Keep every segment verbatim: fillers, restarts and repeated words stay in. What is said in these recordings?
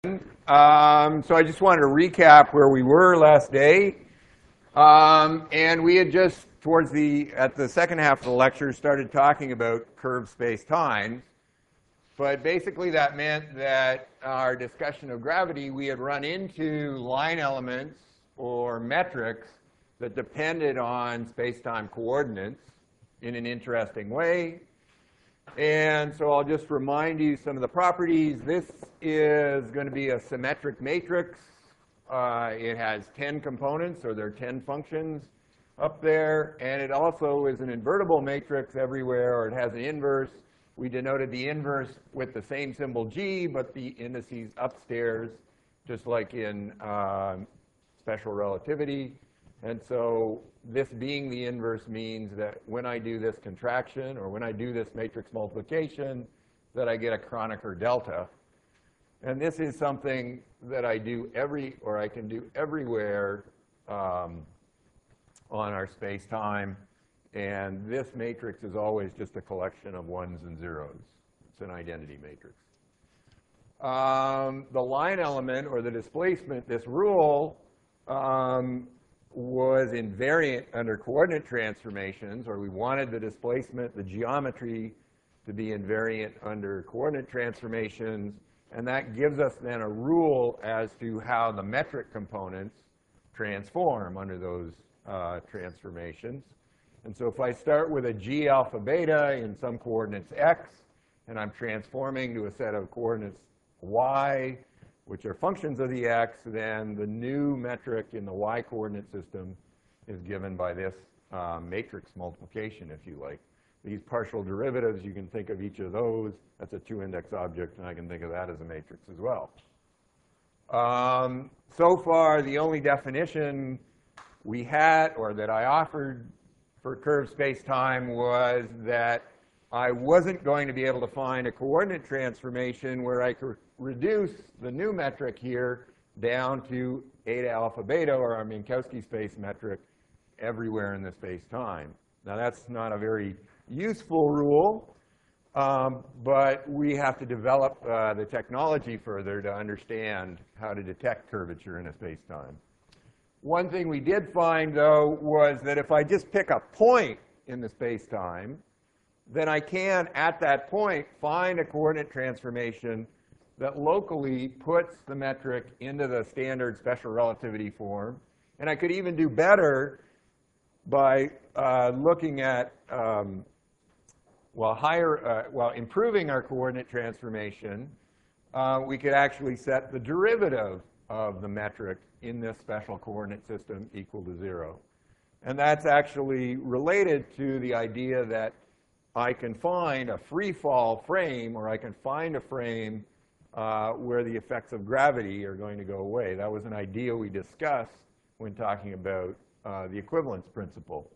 Um, so I just wanted to recap where we were last day. Um, and we had just, towards the, at the second half of the lecture, started talking about curved space-times. But basically that meant that our discussion of gravity, we had run into line elements or metrics that depended on space-time coordinates in an interesting way. And so I'll just remind you some of the properties. This is going to be a symmetric matrix. Uh, it has ten components, or there are ten functions up there. And it also is an invertible matrix everywhere, or it has an inverse. We denoted the inverse with the same symbol G, but the indices upstairs, just like in uh, special relativity. And so this being the inverse means that when I do this contraction, or when I do this matrix multiplication, that I get a Kronecker delta. And this is something that I do every, or I can do everywhere um, on our space-time. And this matrix is always just a collection of ones and zeros. It's an identity matrix. Um, the line element, or the displacement, this rule, um, was invariant under coordinate transformations, or we wanted the displacement, the geometry, to be invariant under coordinate transformations. And that gives us then a rule as to how the metric components transform under those uh, transformations. And so if I start with a g alpha beta in some coordinates x, and I'm transforming to a set of coordinates y, which are functions of the x, then the new metric in the y-coordinate system is given by this uh, matrix multiplication, if you like. These partial derivatives, you can think of each of those. That's a two-index object, and I can think of that as a matrix as well. Um, so far, the only definition we had, or that I offered for curved space-time, was that I wasn't going to be able to find a coordinate transformation where I could reduce the new metric here down to eta alpha beta, or our Minkowski space metric, everywhere in the space-time. Now, that's not a very useful rule, um, but we have to develop uh, the technology further to understand how to detect curvature in a space-time. One thing we did find, though, was that if I just pick a point in the space-time, then I can, at that point, find a coordinate transformation that locally puts the metric into the standard special relativity form. And I could even do better by uh, looking at, um, well, higher, uh, well, improving our coordinate transformation. Uh, we could actually set the derivative of the metric in this special coordinate system equal to zero. And that's actually related to the idea that I can find a free fall frame, or I can find a frame uh, where the effects of gravity are going to go away. That was an idea we discussed when talking about uh, the equivalence principle.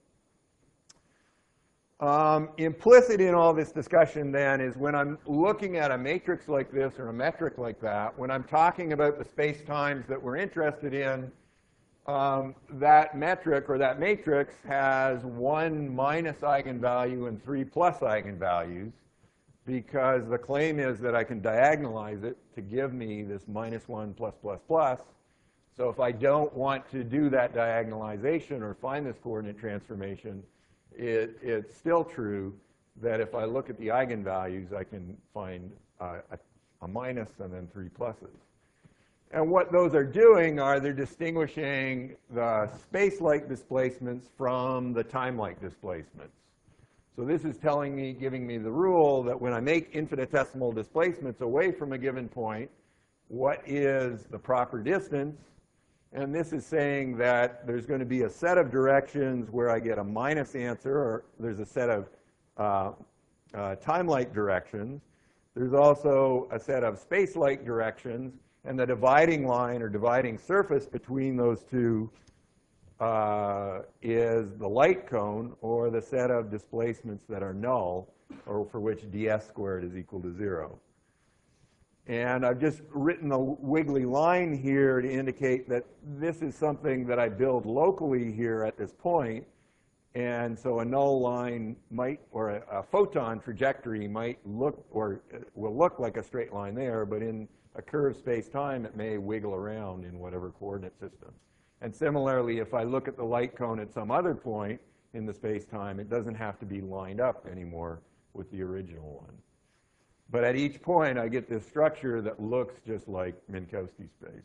Um, implicit in all this discussion, then, is when I'm looking at a matrix like this or a metric like that, when I'm talking about the space-times that we're interested in, Um, that metric or that matrix has one minus eigenvalue and three plus eigenvalues, because the claim is that I can diagonalize it to give me this minus one plus plus plus. So if I don't want to do that diagonalization or find this coordinate transformation, it, it's still true that if I look at the eigenvalues, I can find uh, a, a minus and then three pluses. And what those are doing are they're distinguishing the space-like displacements from the time-like displacements. So this is telling me, giving me the rule that when I make infinitesimal displacements away from a given point, what is the proper distance? And this is saying that there's going to be a set of directions where I get a minus answer, or there's a set of uh, uh, time-like directions. There's also a set of space-like directions. And the dividing line or dividing surface between those two uh, is the light cone, or the set of displacements that are null, or for which ds squared is equal to zero. And I've just written a wiggly line here to indicate that this is something that I build locally here at this point. And so a null line might, or a, a photon trajectory might look, or will look like a straight line there, but in a curved space-time, it may wiggle around in whatever coordinate system. And similarly, if I look at the light cone at some other point in the space-time, it doesn't have to be lined up anymore with the original one. But at each point, I get this structure that looks just like Minkowski space.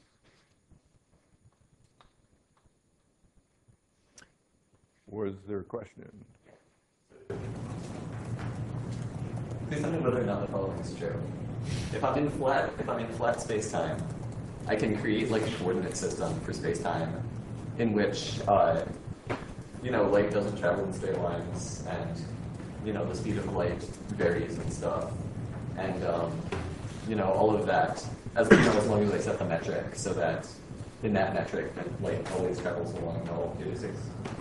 Was there a question? Please tell me whether or not the following is true. If I'm in flat, if I'm in flat space-time, I can create like a coordinate system for space-time in which, uh, you know, light doesn't travel in straight lines, and you know the speed of light varies and stuff, and um, you know all of that. As you know, as long as I set the metric so that in that metric, light always travels along the whole eighty-six.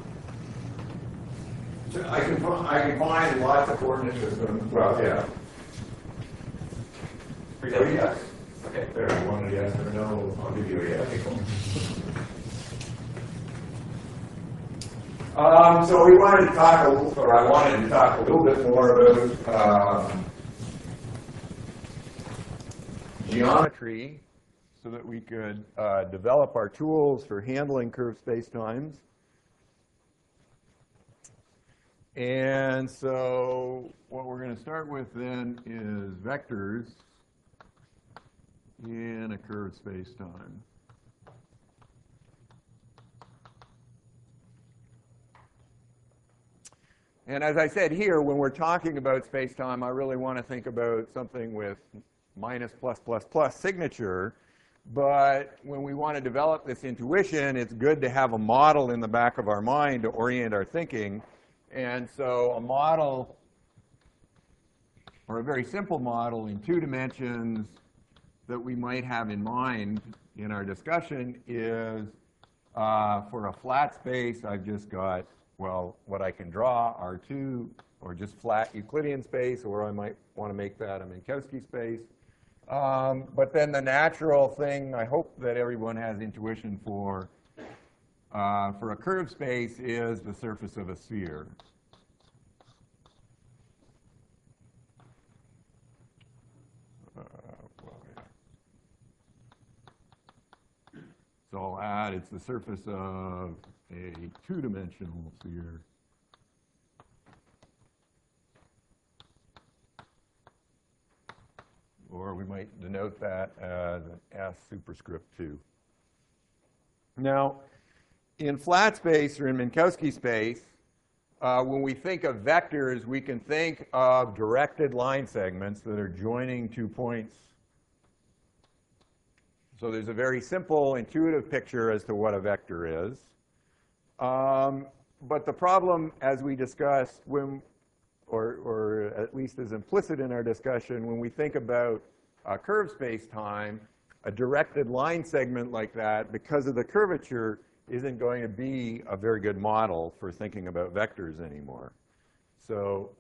I can, I can find lots of coordinate systems. Well, yeah. Oh, yes. Okay. There, you wanted a yes or no? I'll give you a yes. Um, so we wanted to talk, a little, or I wanted to talk a little bit more about um, geometry so that we could uh, develop our tools for handling curved spacetimes. And so what we're going to start with then is vectors in a curved spacetime. And as I said here, when we're talking about spacetime, I really want to think about something with minus plus plus plus signature. But when we want to develop this intuition, it's good to have a model in the back of our mind to orient our thinking. And so a model, or a very simple model in two dimensions that we might have in mind in our discussion is uh, for a flat space, I've just got, well, what I can draw R two, or just flat Euclidean space, or I might want to make that a Minkowski space. Um, but then the natural thing, I hope that everyone has intuition for, uh, for a curved space is the surface of a sphere. Uh, well, yeah. So I'll add, it's the surface of a two-dimensional sphere. Or we might denote that as an S superscript two. Now, in flat space or in Minkowski space, uh, when we think of vectors, we can think of directed line segments that are joining two points. So there's a very simple, intuitive picture as to what a vector is. Um, but the problem, as we discussed, when Or, or at least is implicit in our discussion, when we think about a curved space-time, a directed line segment like that, because of the curvature, isn't going to be a very good model for thinking about vectors anymore. So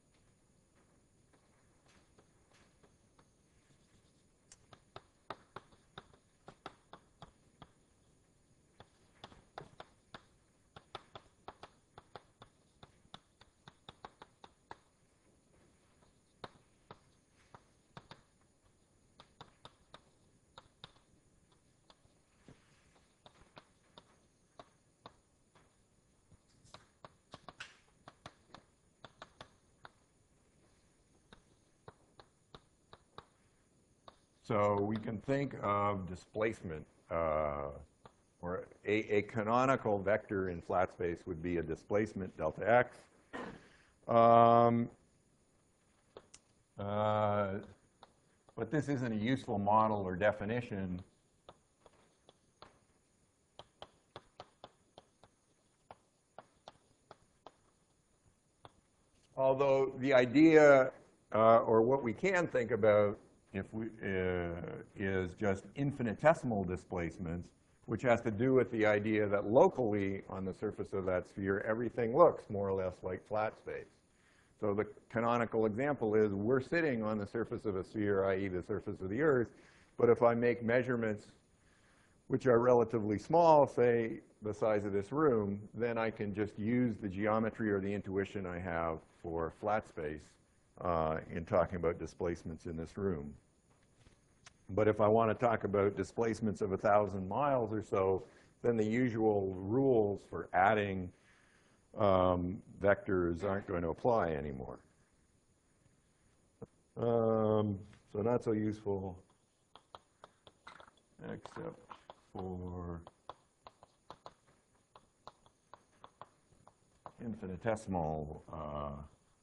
So we can think of displacement, uh, or a, a canonical vector in flat space would be a displacement delta x. Um, uh, but this isn't a useful model or definition. Although the idea, uh, or what we can think about if we, uh, is just infinitesimal displacements, which has to do with the idea that locally on the surface of that sphere, everything looks more or less like flat space. So the canonical example is we're sitting on the surface of a sphere, that is the surface of the Earth, but if I make measurements which are relatively small, say the size of this room, then I can just use the geometry or the intuition I have for flat space uh, in talking about displacements in this room. But if I want to talk about displacements of a thousand miles or so, then the usual rules for adding um, vectors aren't going to apply anymore. Um, so not so useful, except for infinitesimal uh,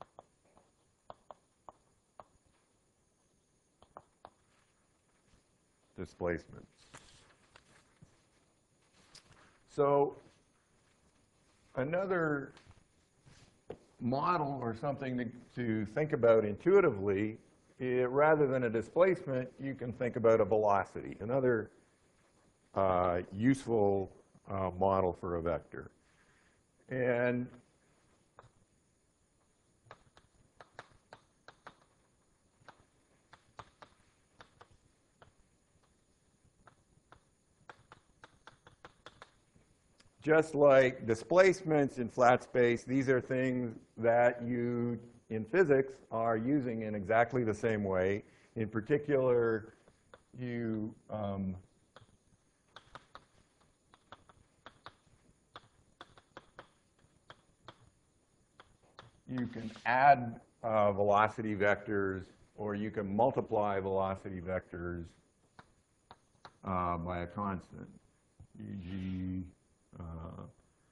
displacements. So another model or something to, to think about intuitively, it, rather than a displacement, you can think about a velocity, another uh, useful uh, model for a vector. And just like displacements in flat space, these are things that you, in physics, are using in exactly the same way. In particular, you um, you can add uh, velocity vectors, or you can multiply velocity vectors uh, by a constant, for example, uh,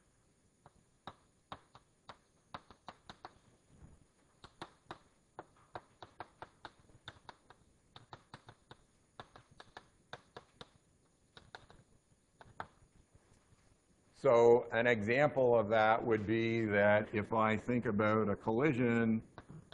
so an example of that would be that if I think about a collision,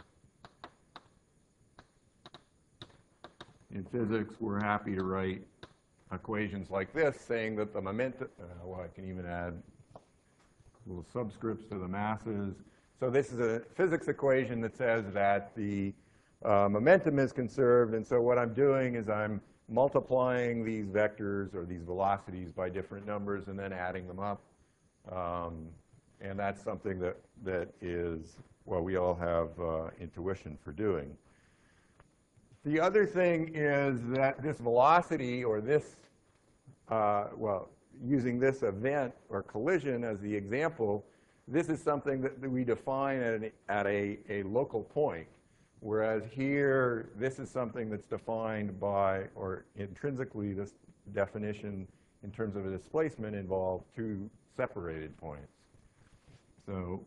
in physics, we're happy to write equations like this, saying that the momentum, uh, well, I can even add little subscripts to the masses. So this is a physics equation that says that the uh, momentum is conserved, and so what I'm doing is I'm multiplying these vectors or these velocities by different numbers and then adding them up. Um, and that's something that, that is, well, we all have uh, intuition for doing. The other thing is that this velocity or this, uh, well, using this event or collision as the example, this is something that, that we define at, an, at a, a local point. Whereas here, this is something that's defined by, or intrinsically, this definition in terms of a displacement involves two separated points. So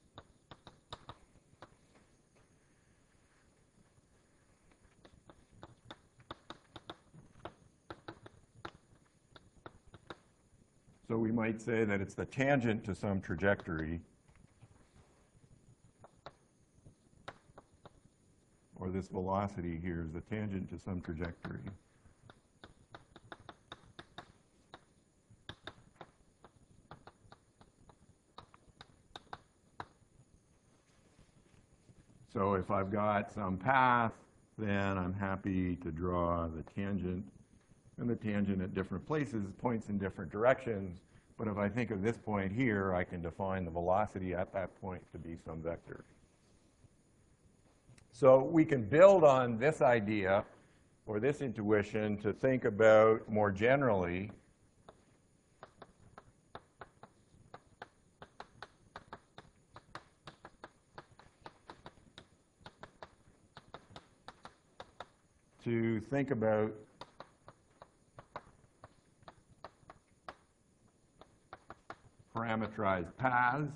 So we might say that it's the tangent to some trajectory, or this velocity here is the tangent to some trajectory. So if I've got some path, then I'm happy to draw the tangent and the tangent at different places points in different directions. But if I think of this point here, I can define the velocity at that point to be some vector. So we can build on this idea or this intuition to think about more generally to think about parameterized paths.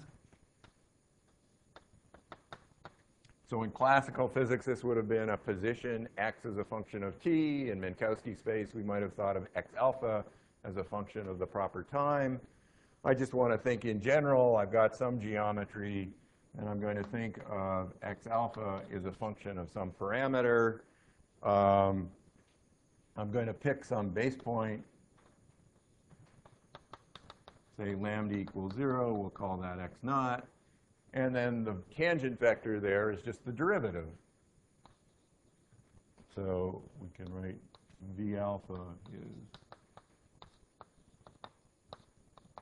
So in classical physics, this would have been a position x as a function of t. In Minkowski space, we might have thought of x alpha as a function of the proper time. I just want to think in general. I've got some geometry, and I'm going to think of x alpha is a function of some parameter. Um, I'm going to pick some base point, say lambda equals zero. We'll call that x naught. And then the tangent vector there is just the derivative. So we can write v alpha is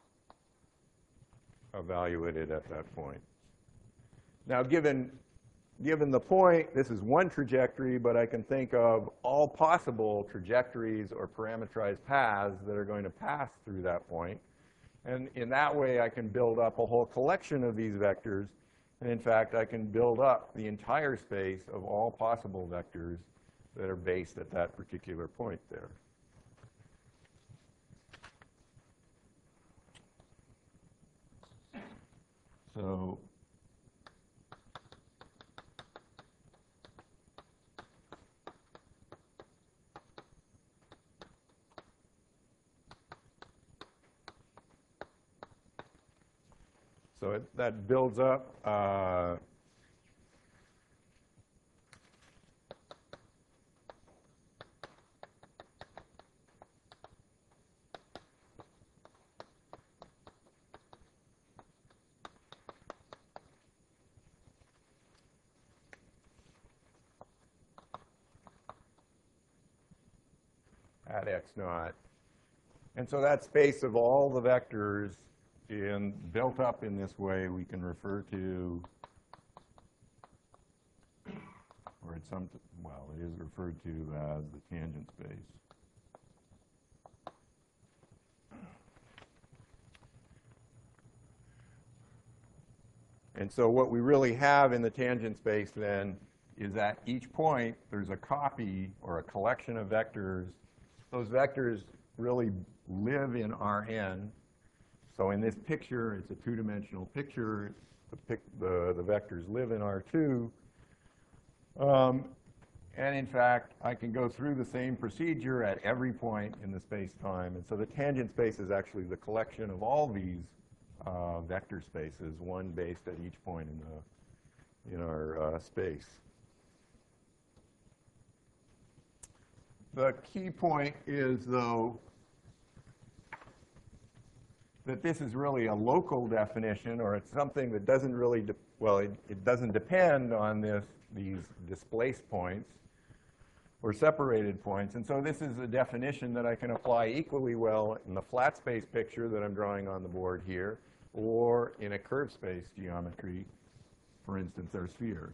evaluated at that point. Now, given given the point, this is one trajectory, but I can think of all possible trajectories or parametrized paths that are going to pass through that point. And in that way, I can build up a whole collection of these vectors. And in fact, I can build up the entire space of all possible vectors that are based at that particular point there. So So it, that builds up uh, at x naught. And so that space of all the vectors in, built up in this way we can refer to, or it's some, well, it is referred to as the tangent space. And so what we really have in the tangent space then is at each point there's a copy or a collection of vectors. Those vectors really live in R n. So in this picture, it's a two-dimensional picture. The, pic, the, the vectors live in R two. Um, and in fact, I can go through the same procedure at every point in the space-time. And so the tangent space is actually the collection of all these uh, vector spaces, one based at each point in, the, in our uh, space. The key point is, though, that this is really a local definition, or it's something that doesn't really, de well, it, it doesn't depend on this, these displaced points or separated points. And so this is a definition that I can apply equally well in the flat space picture that I'm drawing on the board here, or in a curved space geometry, for instance, our sphere.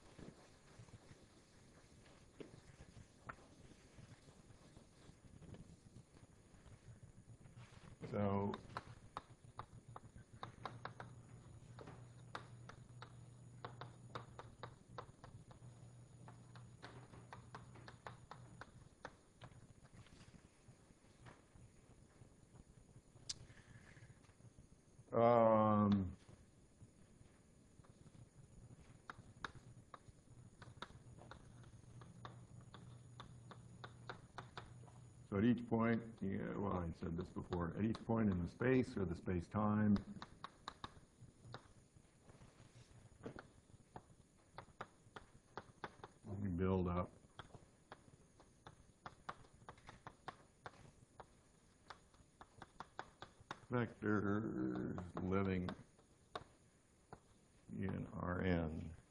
So Um, so at each point, yeah, well, I said this before, at each point in the space or the space-time, we build up vectors living in R n.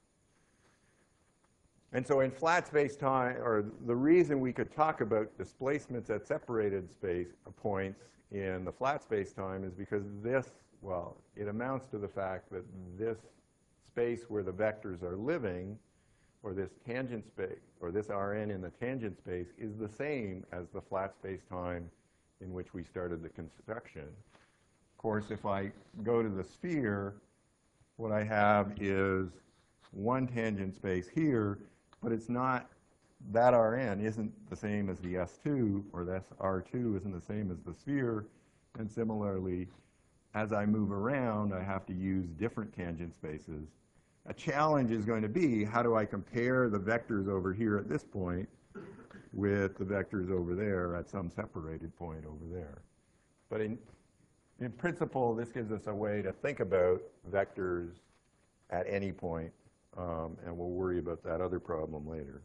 And so in flat space-time, or the reason we could talk about displacements at separated space points in the flat space-time is because this, well, it amounts to the fact that this space where the vectors are living, or this tangent space, or this R n in the tangent space, is the same as the flat space-time in which we started the construction. Of course, if I go to the sphere, what I have is one tangent space here, but it's not, that R n isn't the same as the S two, or this R two isn't the same as the sphere. And similarly, as I move around, I have to use different tangent spaces. A challenge is going to be, how do I compare the vectors over here at this point with the vectors over there at some separated point over there? But in, in principle, this gives us a way to think about vectors at any point, um, and we'll worry about that other problem later.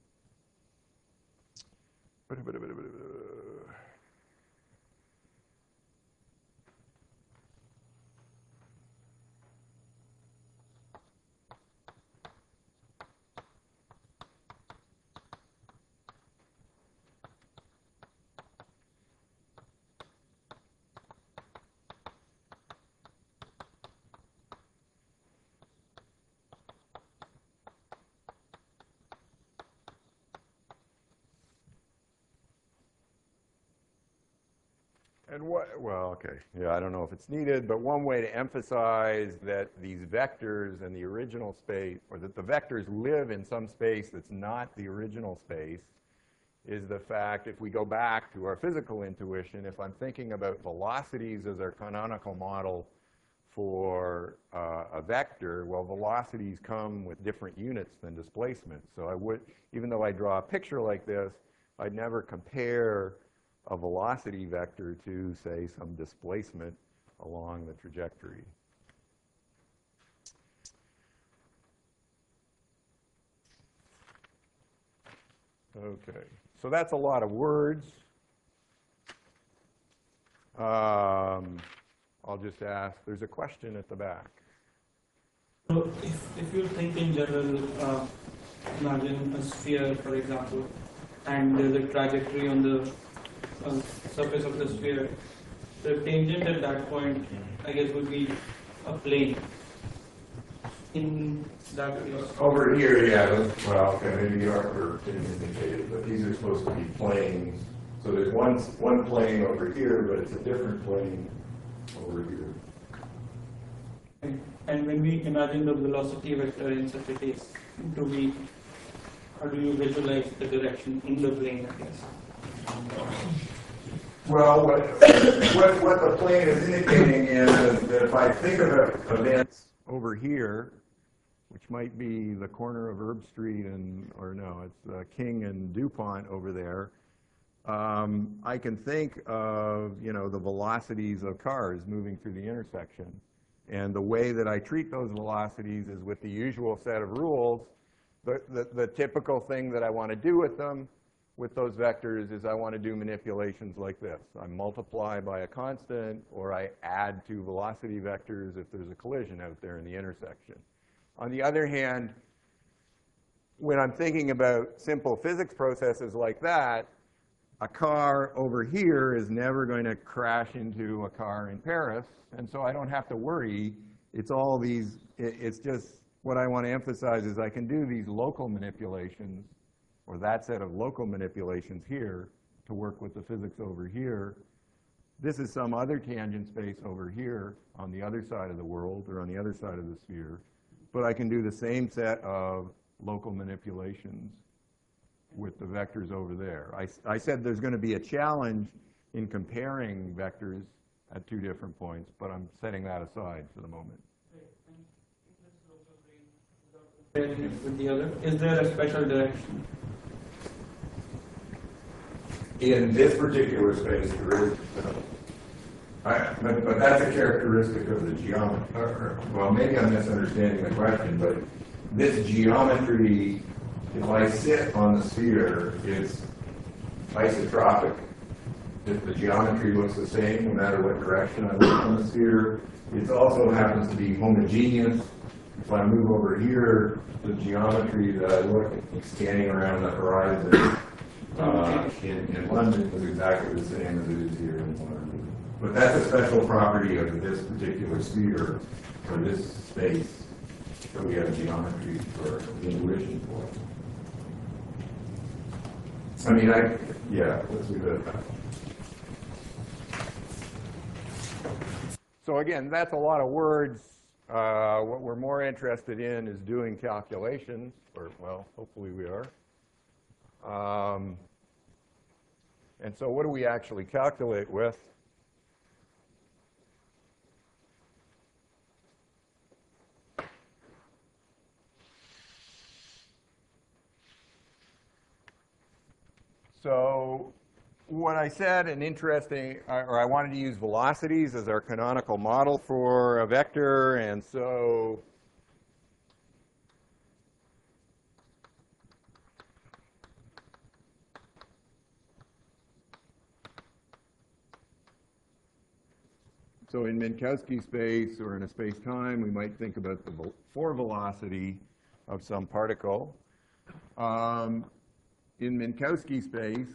And what, well, okay, yeah, I don't know if it's needed, but one way to emphasize that these vectors and the original space, or that the vectors live in some space that's not the original space, is the fact, if we go back to our physical intuition, if I'm thinking about velocities as our canonical model for uh, a vector, well, velocities come with different units than displacement. So I would, even though I draw a picture like this, I'd never compare a velocity vector to, say, some displacement along the trajectory. Okay, so that's a lot of words. Um, I'll just ask, there's a question at the back. So if, if you think in general, uh, imagine a sphere, for example, and there's a trajectory on the uh, surface of the sphere, the tangent at that point, I guess, would be a plane. In that case. Over here, yeah, well, okay, maybe the artwork didn't indicate it, but these are supposed to be planes. So there's one, one plane over here, but it's a different plane over here. And, and when we imagine the velocity vector in such a case, do we, how do you visualize the direction in the plane, I guess? Well, what, what, what the plane is indicating is that if I think about events over here, which might be the corner of Herb Street and, or no, it's uh, King and DuPont over there, um, I can think of, you know, the velocities of cars moving through the intersection. And the way that I treat those velocities is with the usual set of rules. The, the, the typical thing that I want to do with them, with those vectors, is I want to do manipulations like this. I multiply by a constant, or I add two velocity vectors if there's a collision out there in the intersection. On the other hand, when I'm thinking about simple physics processes like that, a car over here is never going to crash into a car in Paris, and so I don't have to worry. It's all these, it's just, what I want to emphasize is I can do these local manipulations, or that set of local manipulations here, to work with the physics over here. This is some other tangent space over here on the other side of the world, or on the other side of the sphere. But I can do the same set of local manipulations with the vectors over there. I, I said there's going to be a challenge in comparing vectors at two different points, but I'm setting that aside for the moment. With the other, is there a special direction? In this particular space, there is. I, but, but that's a characteristic of the geometry. Well, maybe I'm misunderstanding the question, but this geometry, if I sit on the sphere, is isotropic. If the geometry looks the same, no matter what direction I look on the sphere, it also happens to be homogeneous. If I move over here, the geometry that I look at scanning around the horizon uh, in, in London is exactly the same as it is here in London. But that's a special property of this particular sphere, or this space, that we have geometry for the intuition for. I mean, I, yeah, let's leave it at that. So again, that's a lot of words. Uh, what we're more interested in is doing calculations, or, well, hopefully we are. Um, and so what do we actually calculate with? So what I said, an interesting, or I wanted to use velocities as our canonical model for a vector, and so so in Minkowski space, or in a space-time, we might think about the four velocity of some particle. Um, in Minkowski space,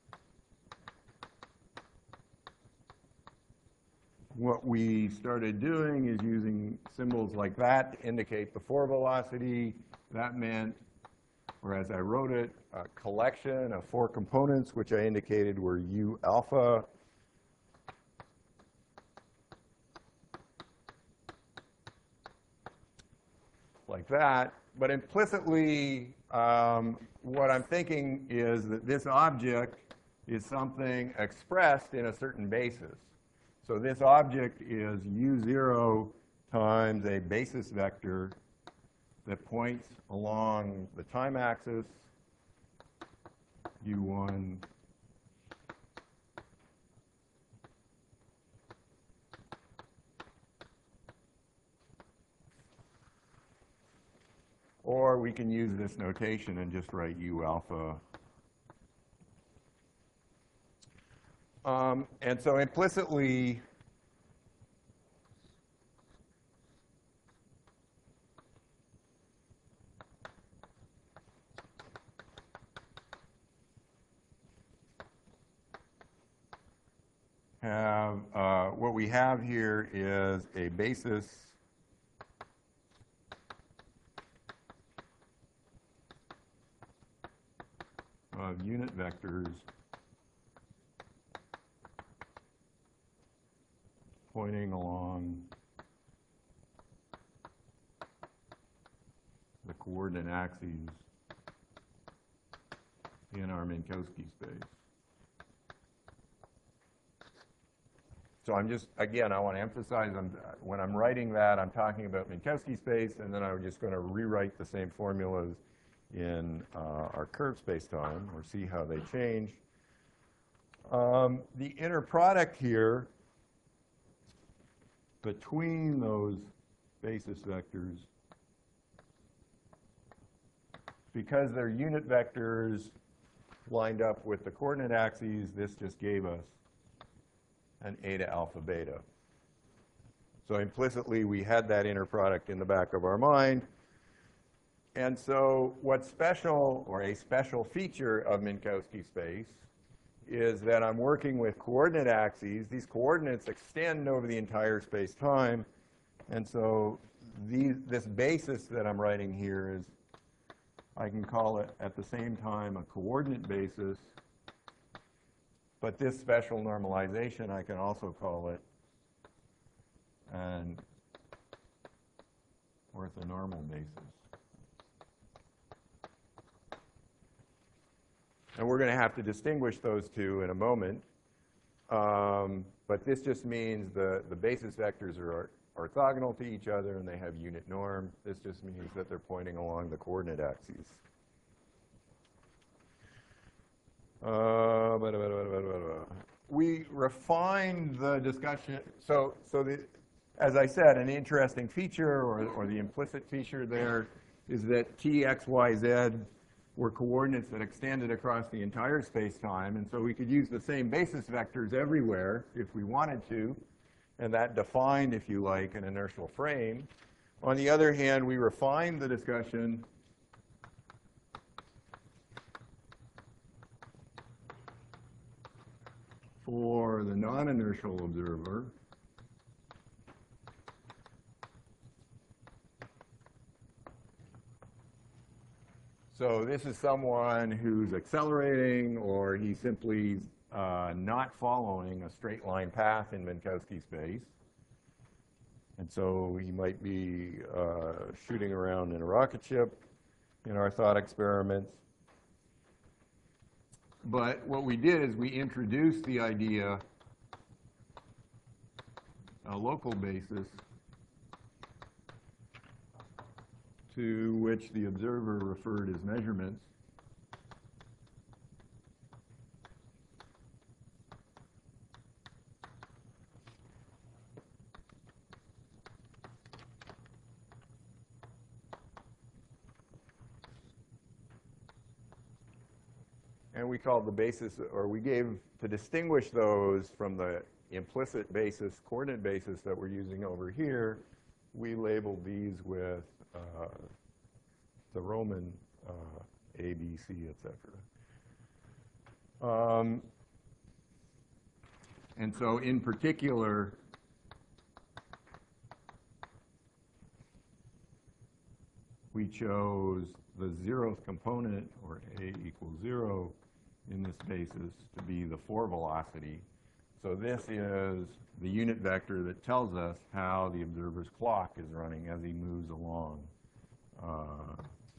what we started doing is using symbols like that to indicate the four velocity. That meant, or as I wrote it, a collection of four components, which I indicated were U alpha, like that. But implicitly, um, what I'm thinking is that this object is something expressed in a certain basis. So this object is u zero times a basis vector that points along the time axis, u one, or we can use this notation and just write u alpha. Um, and so implicitly, have uh, what we have here is a basis of unit vectors pointing along the coordinate axes in our Minkowski space. So I'm just, again, I want to emphasize, I'm, when I'm writing that, I'm talking about Minkowski space, and then I'm just going to rewrite the same formulas in uh, our curved space-time, or see how they change. Um, the inner product here between those basis vectors, because they're unit vectors lined up with the coordinate axes, this just gave us an eta alpha beta. So implicitly, we had that inner product in the back of our mind. And so what's special, or a special feature of Minkowski space, is that I'm working with coordinate axes. These coordinates extend over the entire space-time. And so these, this basis that I'm writing here is, I can call it at the same time a coordinate basis. But this special normalization, I can also call it an orthonormal basis. And we're going to have to distinguish those two in a moment. Um, but this just means the, the basis vectors are orthogonal to each other and they have unit norm. This just means that they're pointing along the coordinate axes. Uh, blah, blah, blah, blah, blah, blah. We refined the discussion. So, so the, as I said, an interesting feature, or, or the implicit feature there, is that t, x, y, z were coordinates that extended across the entire space-time. And so we could use the same basis vectors everywhere if we wanted to. And that defined, if you like, an inertial frame. On the other hand, we refined the discussion for the non-inertial observer. So this is someone who's accelerating, or he's simply uh, not following a straight line path in Minkowski space. And so he might be uh, shooting around in a rocket ship in our thought experiments. But what we did is we introduced the idea, a local basis, to which the observer referred as measurements. And we called the basis, or we gave, to distinguish those from the implicit basis, coordinate basis that we're using over here, we labeled these with uh, the Roman uh, A, B, C, et cetera. Um, and so in particular, we chose the zeroth component, or A equals zero, in this basis to be the four velocity. So this is the unit vector that tells us how the observer's clock is running as he moves along uh,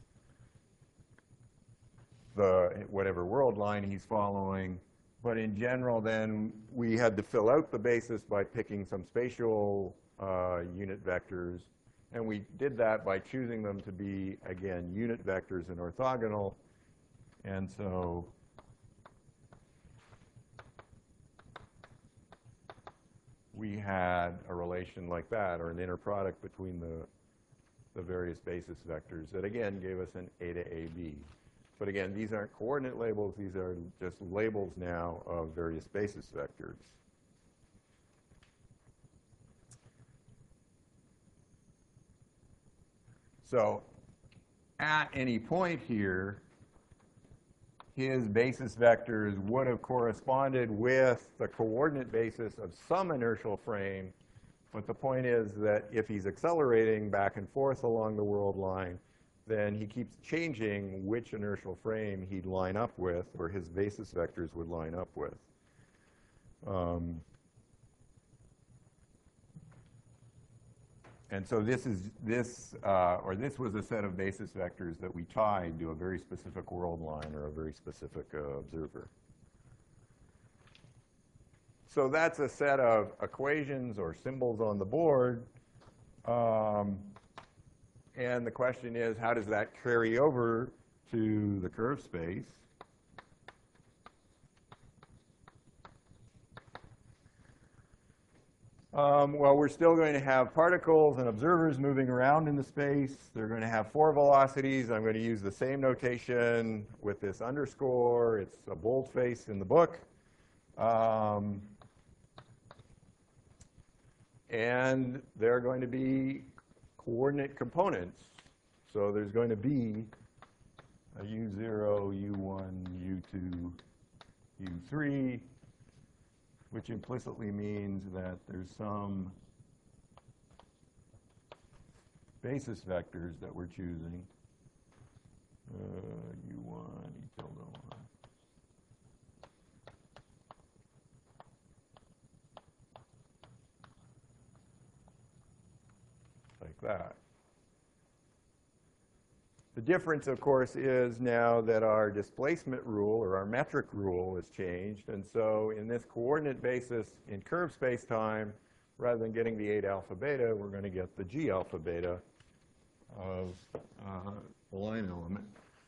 the whatever world line he's following. But in general, then, we had to fill out the basis by picking some spatial uh, unit vectors. And we did that by choosing them to be, again, unit vectors and orthogonal. And so we had a relation like that, or an inner product between the, the various basis vectors that, again, gave us an A to A B. But again, these aren't coordinate labels. These are just labels now of various basis vectors. So at any point here, his basis vectors would have corresponded with the coordinate basis of some inertial frame. But the point is that if he's accelerating back and forth along the world line, then he keeps changing which inertial frame he'd line up with, or his basis vectors would line up with. Um, and so this is this, uh, or this was a set of basis vectors that we tied to a very specific world line or a very specific uh, observer. So that's a set of equations or symbols on the board. Um, And the question is, how does that carry over to the curve space? Um, well, we're still going to have particles and observers moving around in the space. They're going to have four velocities. I'm going to use the same notation with this underscore. It's a boldface in the book. Um, and they're going to be coordinate components. So there's going to be a U zero, U one, U two, U three, which implicitly means that there's some basis vectors that we're choosing. Uh, U one, E tilde one. Like that. The difference, of course, is now that our displacement rule, or our metric rule, has changed. And so in this coordinate basis in curved space-time, rather than getting the eight alpha beta, we're going to get the G alpha beta of uh, the line element.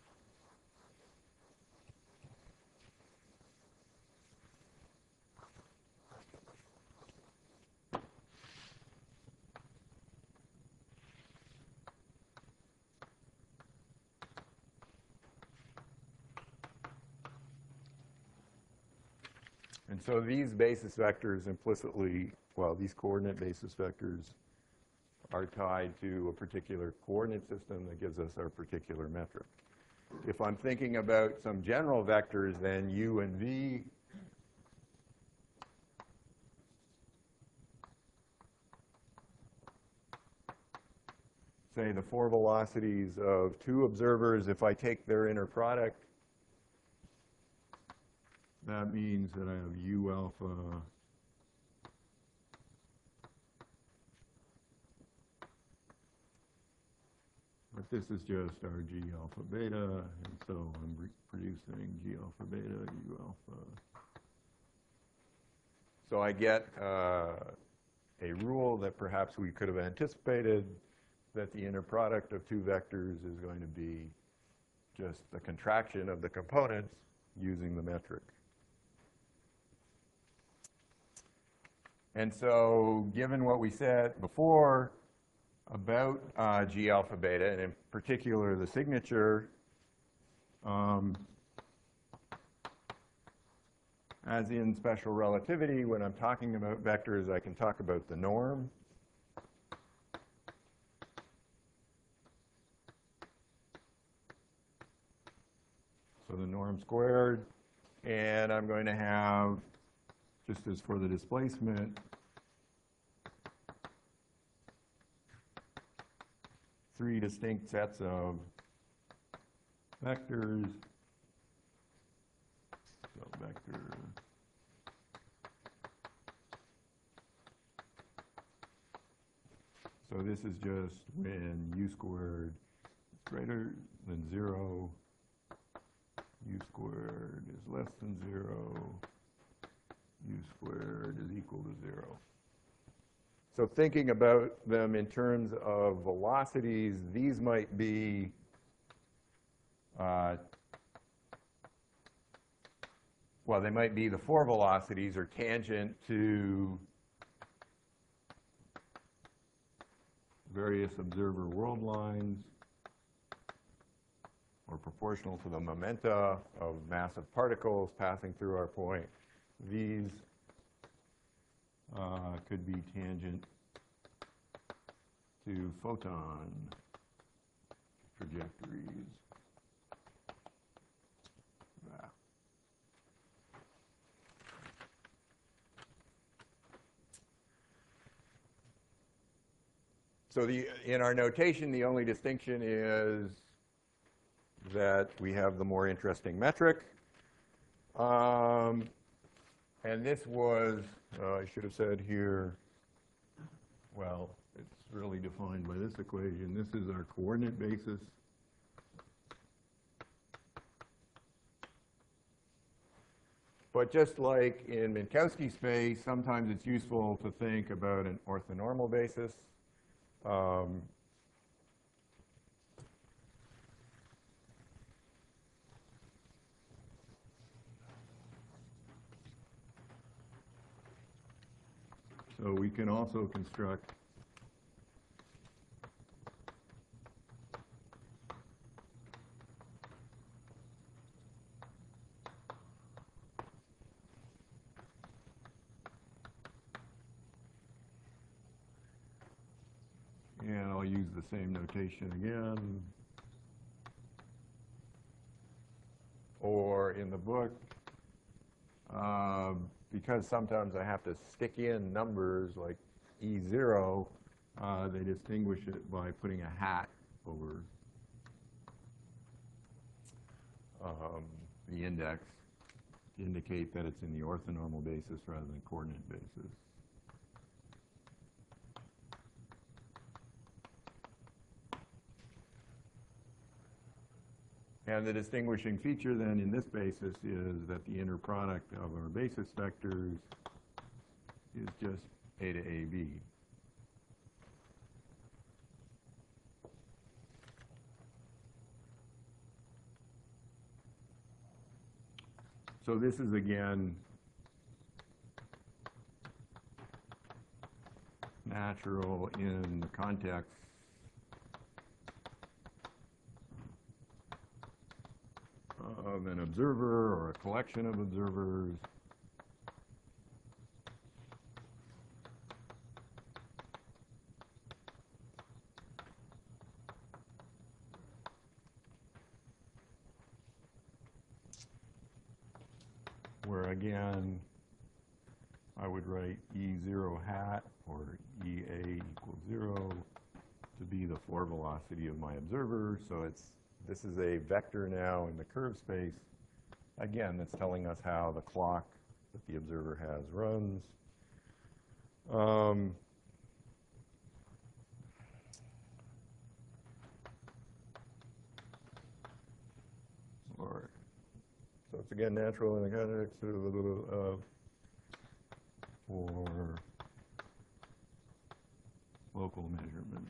And so these basis vectors implicitly, well, these coordinate basis vectors are tied to a particular coordinate system that gives us our particular metric. If I'm thinking about some general vectors, then U and V, say the four velocities of two observers, if I take their inner product, that means that I have U alpha but this is just our G alpha beta, and so I'm producing G alpha beta, U alpha. So I get uh, a rule that perhaps we could have anticipated, that the inner product of two vectors is going to be just the contraction of the components using the metric. And so given what we said before about uh, G alpha beta, and in particular the signature, um, as in special relativity, when I'm talking about vectors, I can talk about the norm. So the norm squared, and I'm going to have, just as for the displacement, three distinct sets of vectors. So vector so this is just when U squared greater than zero, u squared is less than zero, u squared is equal to zero. So thinking about them in terms of velocities, these might be uh, well, they might be the four velocities or tangent to various observer world lines, or proportional to the momenta of massive particles passing through our point. These uh, could be tangent to photon trajectories. Ah. So the, in our notation, the only distinction is that we have the more interesting metric. Um, and this was, uh, I should have said here, well, it's really defined by this equation. This is our coordinate basis. But just like in Minkowski space, sometimes it's useful to think about an orthonormal basis. Um, so we can also construct and I'll use the same notation again. Or in the book, uh, because sometimes I have to stick in numbers like E zero, uh, they distinguish it by putting a hat over um, the index to indicate that it's in the orthonormal basis rather than coordinate basis. And the distinguishing feature then in this basis is that the inner product of our basis vectors is just A to A B. So this is again natural in the context of an observer or a collection of observers. Where again, I would write E zero hat or E A equals zero to be the floor velocity of my observer. So it's this is a vector now in the curve space, again, that's telling us how the clock that the observer has runs. Um, or, so it's again natural in the context of a little uh, for local measurements.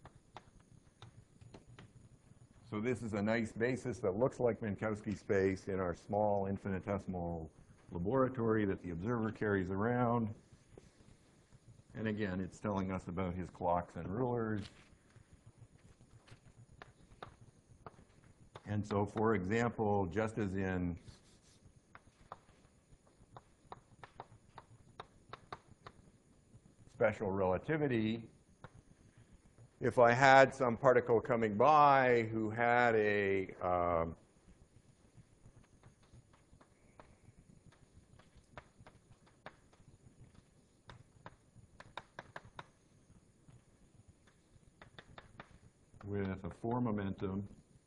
So this is a nice basis that looks like Minkowski space in our small infinitesimal laboratory that the observer carries around. And again, it's telling us about his clocks and rulers. And so, for example, just as in special relativity, if I had some particle coming by who had a um, with a four momentum,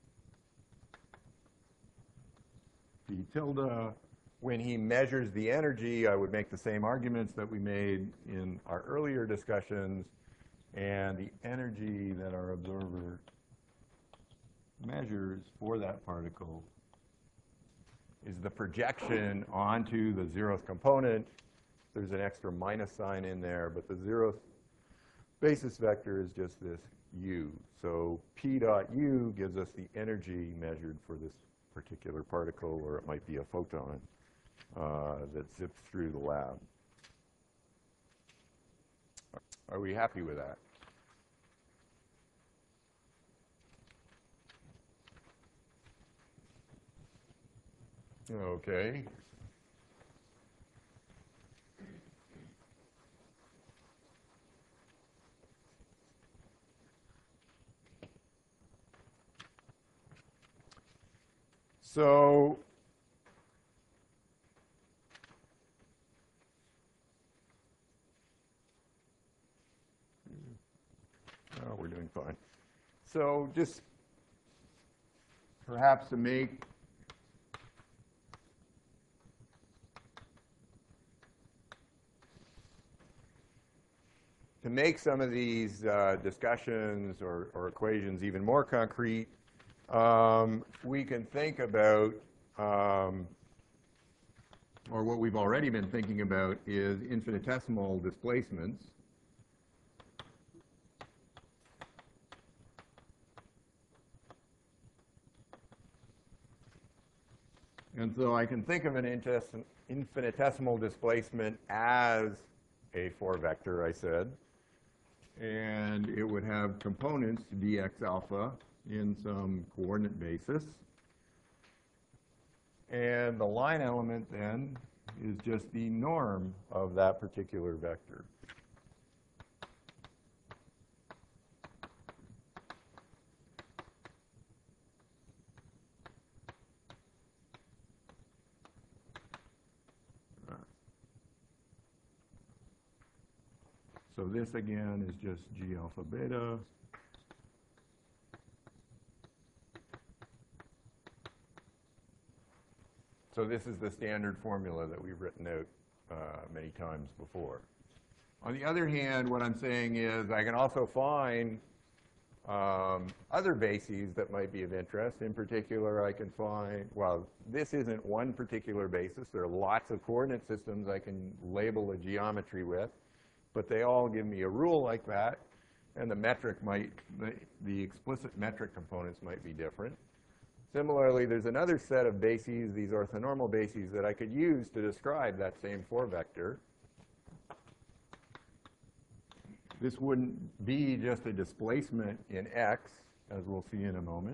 p tilde, when he measures the energy, I would make the same arguments that we made in our earlier discussions. And the energy that our observer measures for that particle is the projection onto the zeroth component. There's an extra minus sign in there, but the zeroth basis vector is just this u. So P dot u gives us the energy measured for this particular particle, or it might be a photon uh, that zips through the lab. Are we happy with that? Okay. So oh, we're doing fine. So just perhaps to make to make some of these uh, discussions or, or equations even more concrete, um, we can think about, um, or what we've already been thinking about is infinitesimal displacements. And so I can think of an infinitesimal displacement as a four vector, I said. And it would have components dx alpha in some coordinate basis. And the line element then is just the norm of that particular vector. So this again is just G alpha beta. So this is the standard formula that we've written out uh, many times before. On the other hand, what I'm saying is I can also find um, other bases that might be of interest. In particular, I can find, well, this isn't one particular basis. There are lots of coordinate systems I can label a geometry with. But they all give me a rule like that, and the metric might, the, the explicit metric components might be different. Similarly, there's another set of bases, these orthonormal bases, that I could use to describe that same four vector. This wouldn't be just a displacement in x, as we'll see in a moment.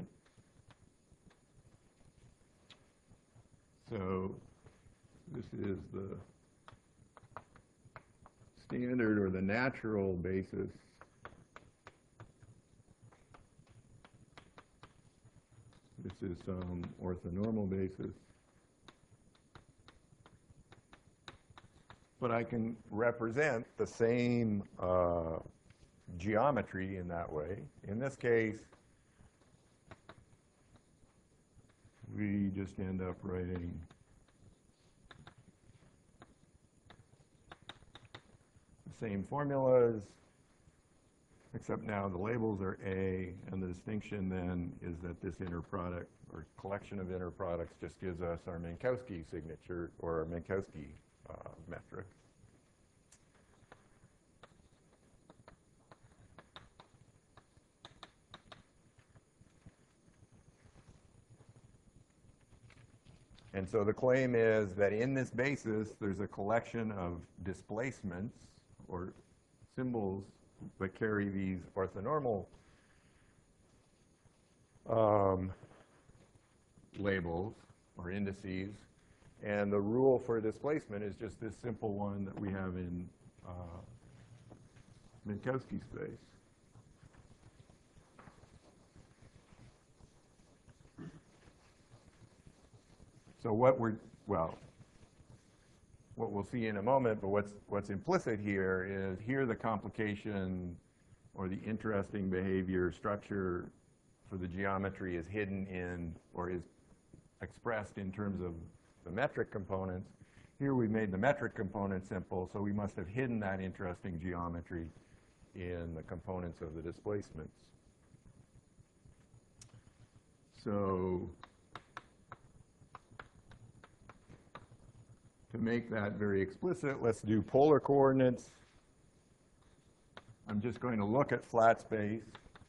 So this is the standard or the natural basis this is some orthonormal basis, but I can represent the same uh, geometry in that way. In this case, we just end up writing same formulas, except now the labels are A, and the distinction then is that this inner product or collection of inner products just gives us our Minkowski signature or our Minkowski uh, metric. And so the claim is that in this basis, there's a collection of displacements or symbols that carry these orthonormal um, labels or indices. And the rule for displacement is just this simple one that we have in uh, Minkowski space. So what we're, well, what we'll see in a moment, but what's, what's implicit here is here the complication or the interesting behavior structure for the geometry is hidden in or is expressed in terms of the metric components. Here we made the metric component simple, so we must have hidden that interesting geometry in the components of the displacements. so to make that very explicit, let's do polar coordinates. I'm just going to look at flat space.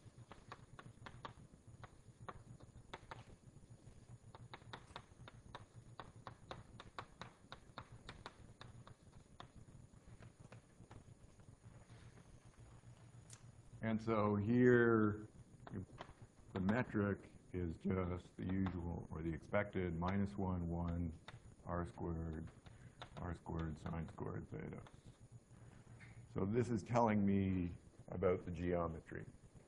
And so here, the metric is just the usual, or the expected, minus one, one, r squared, r squared sine squared theta. So this is telling me about the geometry.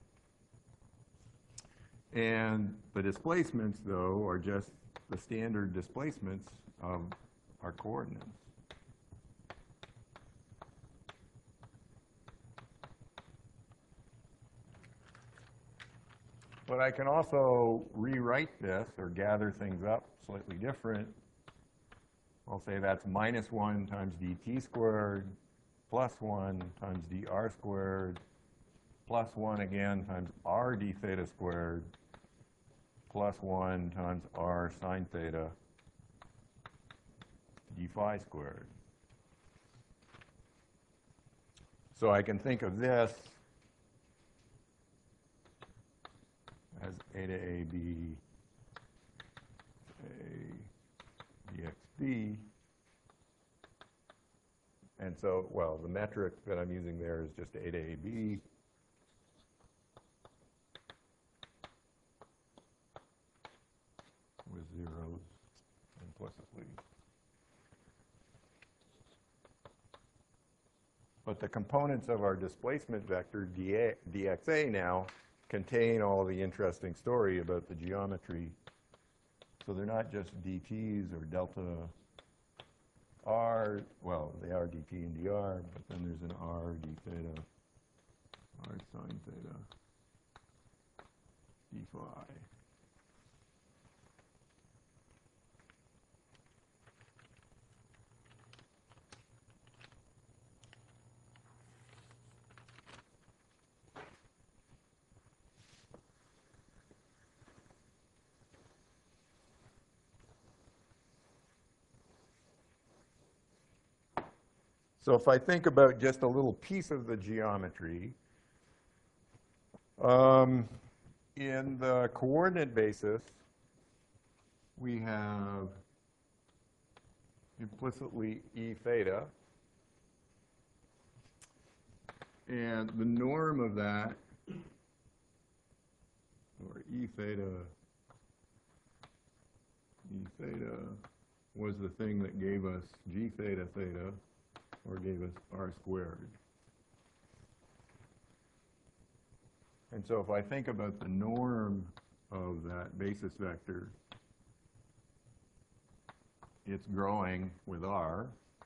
And the displacements, though, are just the standard displacements of our coordinates. But I can also rewrite this or gather things up slightly different. I'll say that's minus one times dt squared plus one times dr squared plus one again times r d theta squared plus one times r sine theta d phi squared. So I can think of this as eta A B A dxb. And so, well, the metric that I'm using there is just eta A B. With zeros implicitly. But the components of our displacement vector, dxa now, contain all the interesting story about the geometry. So they're not just dt's or delta r, well, they are dt and dr, but then there's an r d theta, r sine theta, d phi. So if I think about just a little piece of the geometry, um, in the coordinate basis, we have implicitly E theta. And the norm of that, or E theta, E theta was the thing that gave us G theta theta, or gave us r squared. And so if I think about the norm of that basis vector, it's growing with r.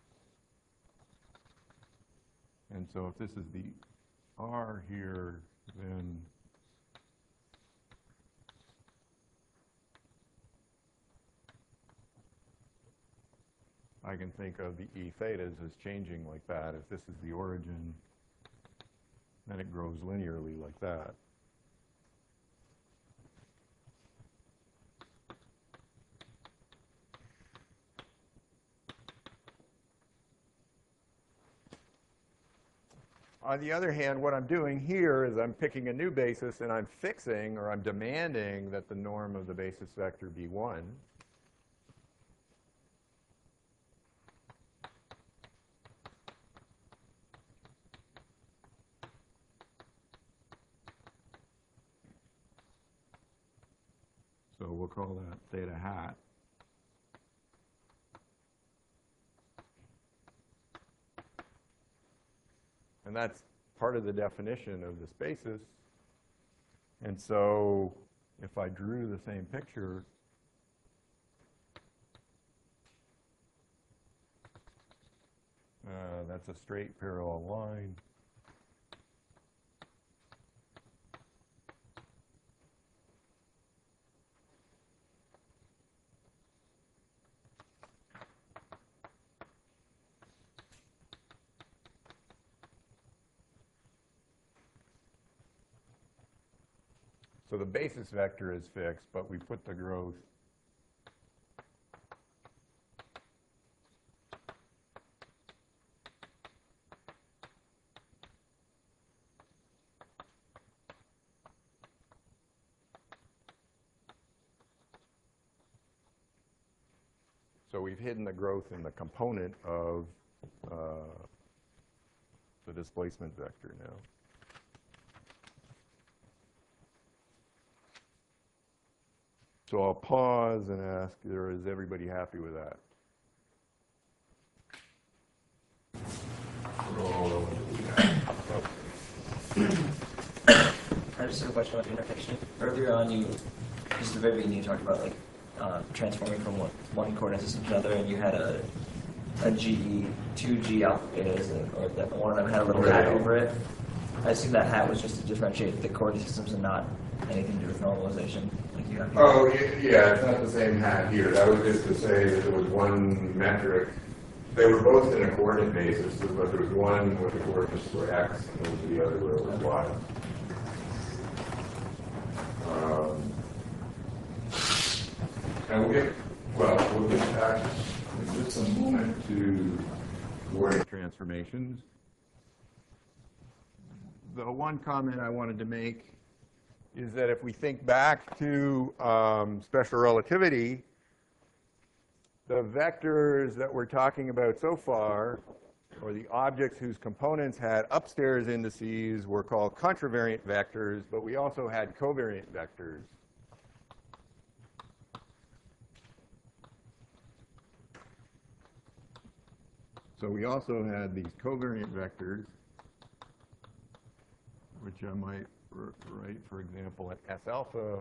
And so if this is the r here, then I can think of the E thetas as changing like that. If this is the origin, then it grows linearly like that. On the other hand, what I'm doing here is I'm picking a new basis and I'm fixing, or I'm demanding, that the norm of the basis vector be one. So we'll call that theta hat. And that's part of the definition of this basis. And so if I drew the same picture, uh, that's a straight parallel line. So the basis vector is fixed, but we put the growth So we've hidden the growth in the component of uh, the displacement vector now. So I'll pause and ask, is everybody happy with that? I just have a question about the interconnection. Earlier on, you, just at the very beginning, you talked about like uh, transforming from one, one coordinate system to another, and you had a a G E, two G alpha betas, or that one of them had a little hat over it. I assume that hat was just to differentiate the coordinate systems and not anything to do with normalization. Like you have here. Oh, yeah, it's not the same hat here. That was just to say that there was one metric. They were both in a coordinate basis, but there was one with the coordinates were X, and there was the other where it was Y. Um, and we'll get, well, we'll get back in just a moment to coordinate transformations. The one comment I wanted to make is that if we think back to um, special relativity, the vectors that we're talking about so far, or the objects whose components had upstairs indices, were called contravariant vectors, but we also had covariant vectors. So we also had these covariant vectors, which I might write, for example, at S alpha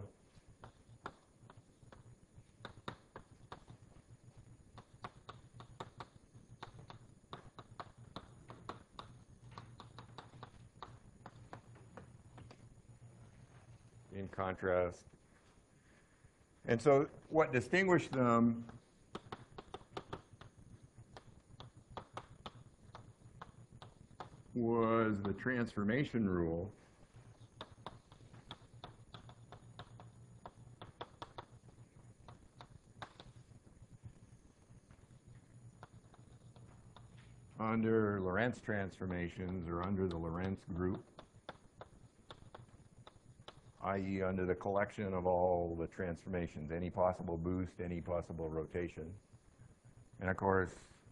in contrast. And so what distinguished them was the transformation rule. Under Lorentz transformations, or under the Lorentz group, that is under the collection of all the transformations, any possible boost, any possible rotation. And of course,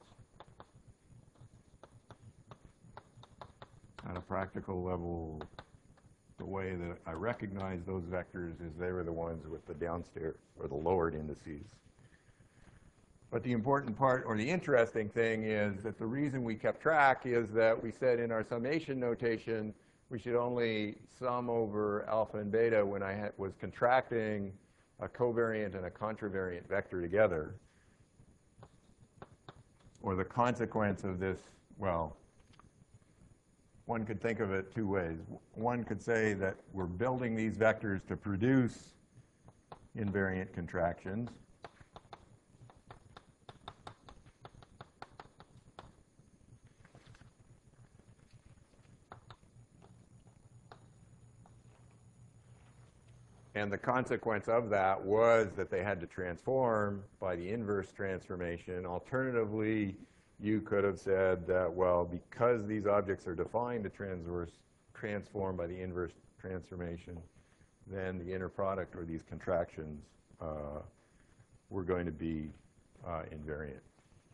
at a practical level, the way that I recognize those vectors is they were the ones with the downstairs or the lowered indices. But the important part, or the interesting thing, is that the reason we kept track is that we said in our summation notation we should only sum over alpha and beta when I had, was contracting a covariant and a contravariant vector together. Or the consequence of this, well, one could think of it two ways. One could say that we're building these vectors to produce invariant contractions. And the consequence of that was that they had to transform by the inverse transformation. Alternatively, you could have said that, well, because these objects are defined to transverse, transform by the inverse transformation, then the inner product, or these contractions, uh, were going to be uh, invariant.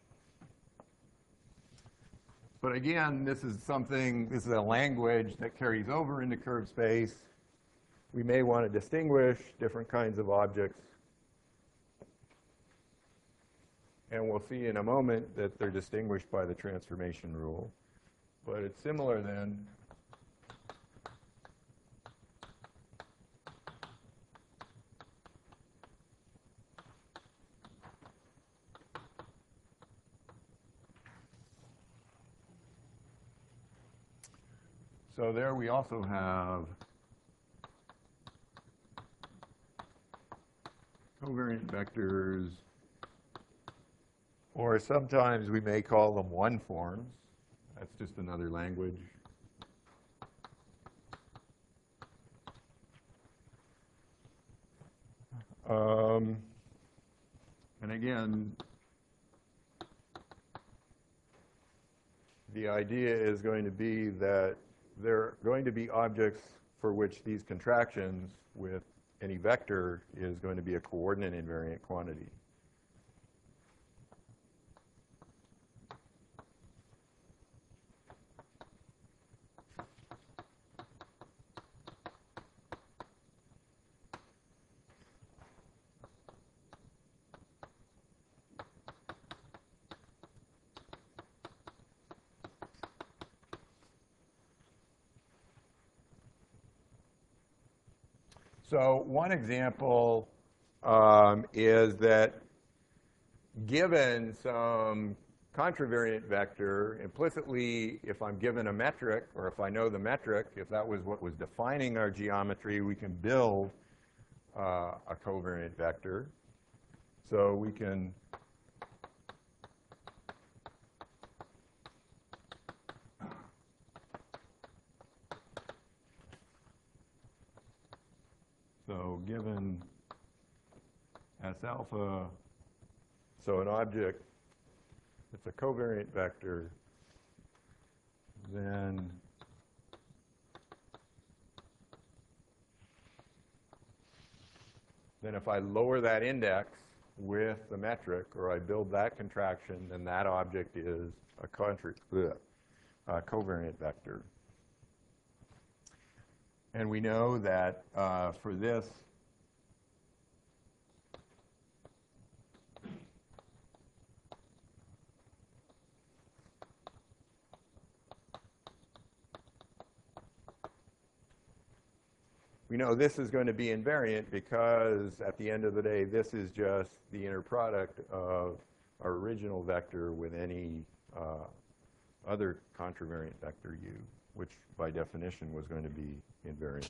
But again, this is something, this is a language that carries over into curved space. We may want to distinguish different kinds of objects. And we'll see in a moment that they're distinguished by the transformation rule. But it's similar then So there we also have covariant vectors, or sometimes we may call them one forms. That's just another language. again, the idea is going to be that there are going to be objects for which these contractions with any vector is going to be a coordinate invariant quantity. So one example um, is that given some contravariant vector, implicitly, if I'm given a metric, or if I know the metric, if that was what was defining our geometry, we can build uh, a covariant vector. So we can So given S alpha, so an object, it's a covariant vector, then then if I lower that index with the metric, or I build that contraction, then that object is a, contra ugh, a covariant vector. And we know that uh, for this, we know this is going to be invariant because at the end of the day, this is just the inner product of our original vector with any uh, other contravariant vector u, which by definition was going to be invariant.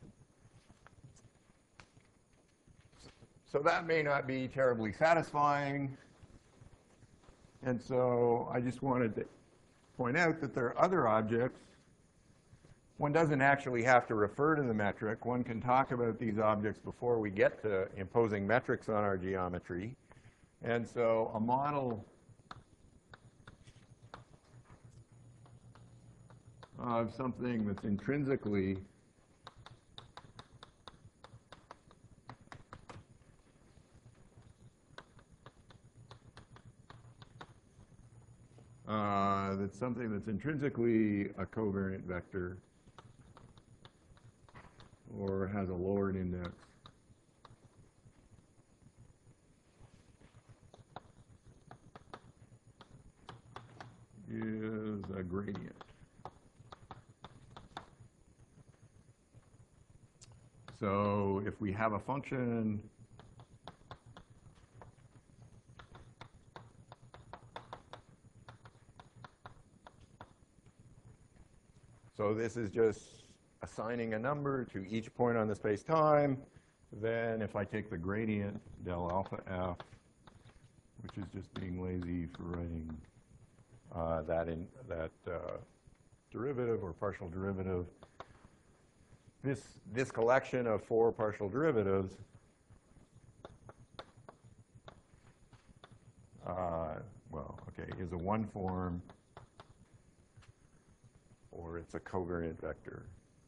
So that may not be terribly satisfying. And so I just wanted to point out that there are other objects. One doesn't actually have to refer to the metric. One can talk about these objects before we get to imposing metrics on our geometry. And so a model of something that's intrinsically uh, that's something that's intrinsically a covariant vector or has a lowered index is a gradient. So if we have a function so this is just assigning a number to each point on the space-time. Then if I take the gradient del alpha f, which is just being lazy for writing uh, that in that uh, derivative or partial derivative, This, this collection of four partial derivatives uh, well, okay, is a one form or it's a covariant vector.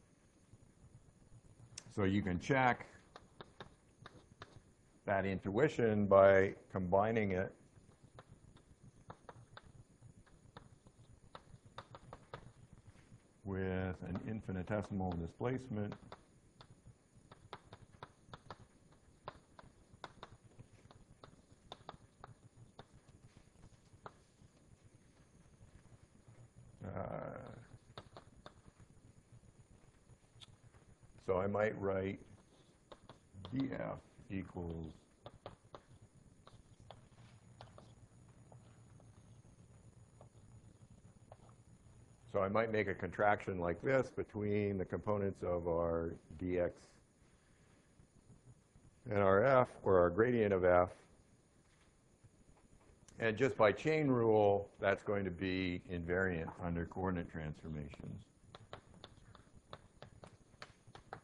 So you can check that intuition by combining it with an infinitesimal displacement uh, so I might write df equals So I might make a contraction like this between the components of our dx and our f, or our gradient of f. And just by chain rule, that's going to be invariant under coordinate transformations.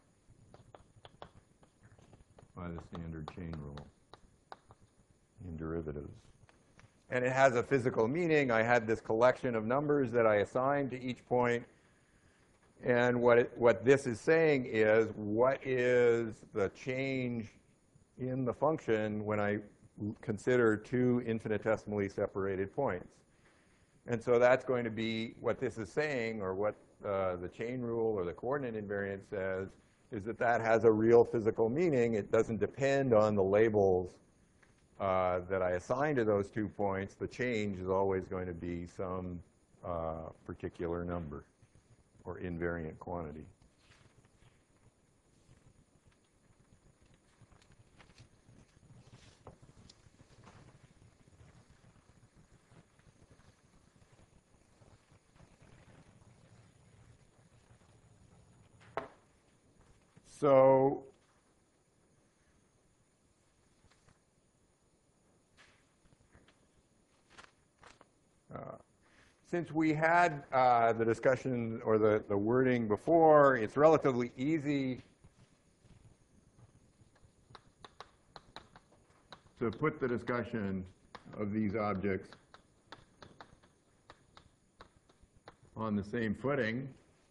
By the standard chain rule in derivative. derivatives. And it has a physical meaning. I had this collection of numbers that I assigned to each point. And what, it, what this is saying is, what is the change in the function when I consider two infinitesimally separated points? And so that's going to be what this is saying, or what uh, the chain rule or the coordinate invariant says, is that that has a real physical meaning. It doesn't depend on the labels uh, that I assign to those two points. The change is always going to be some uh, particular number or invariant quantity. So uh, since we had uh, the discussion or the, the wording before, it's relatively easy to put the discussion of these objects on the same footing.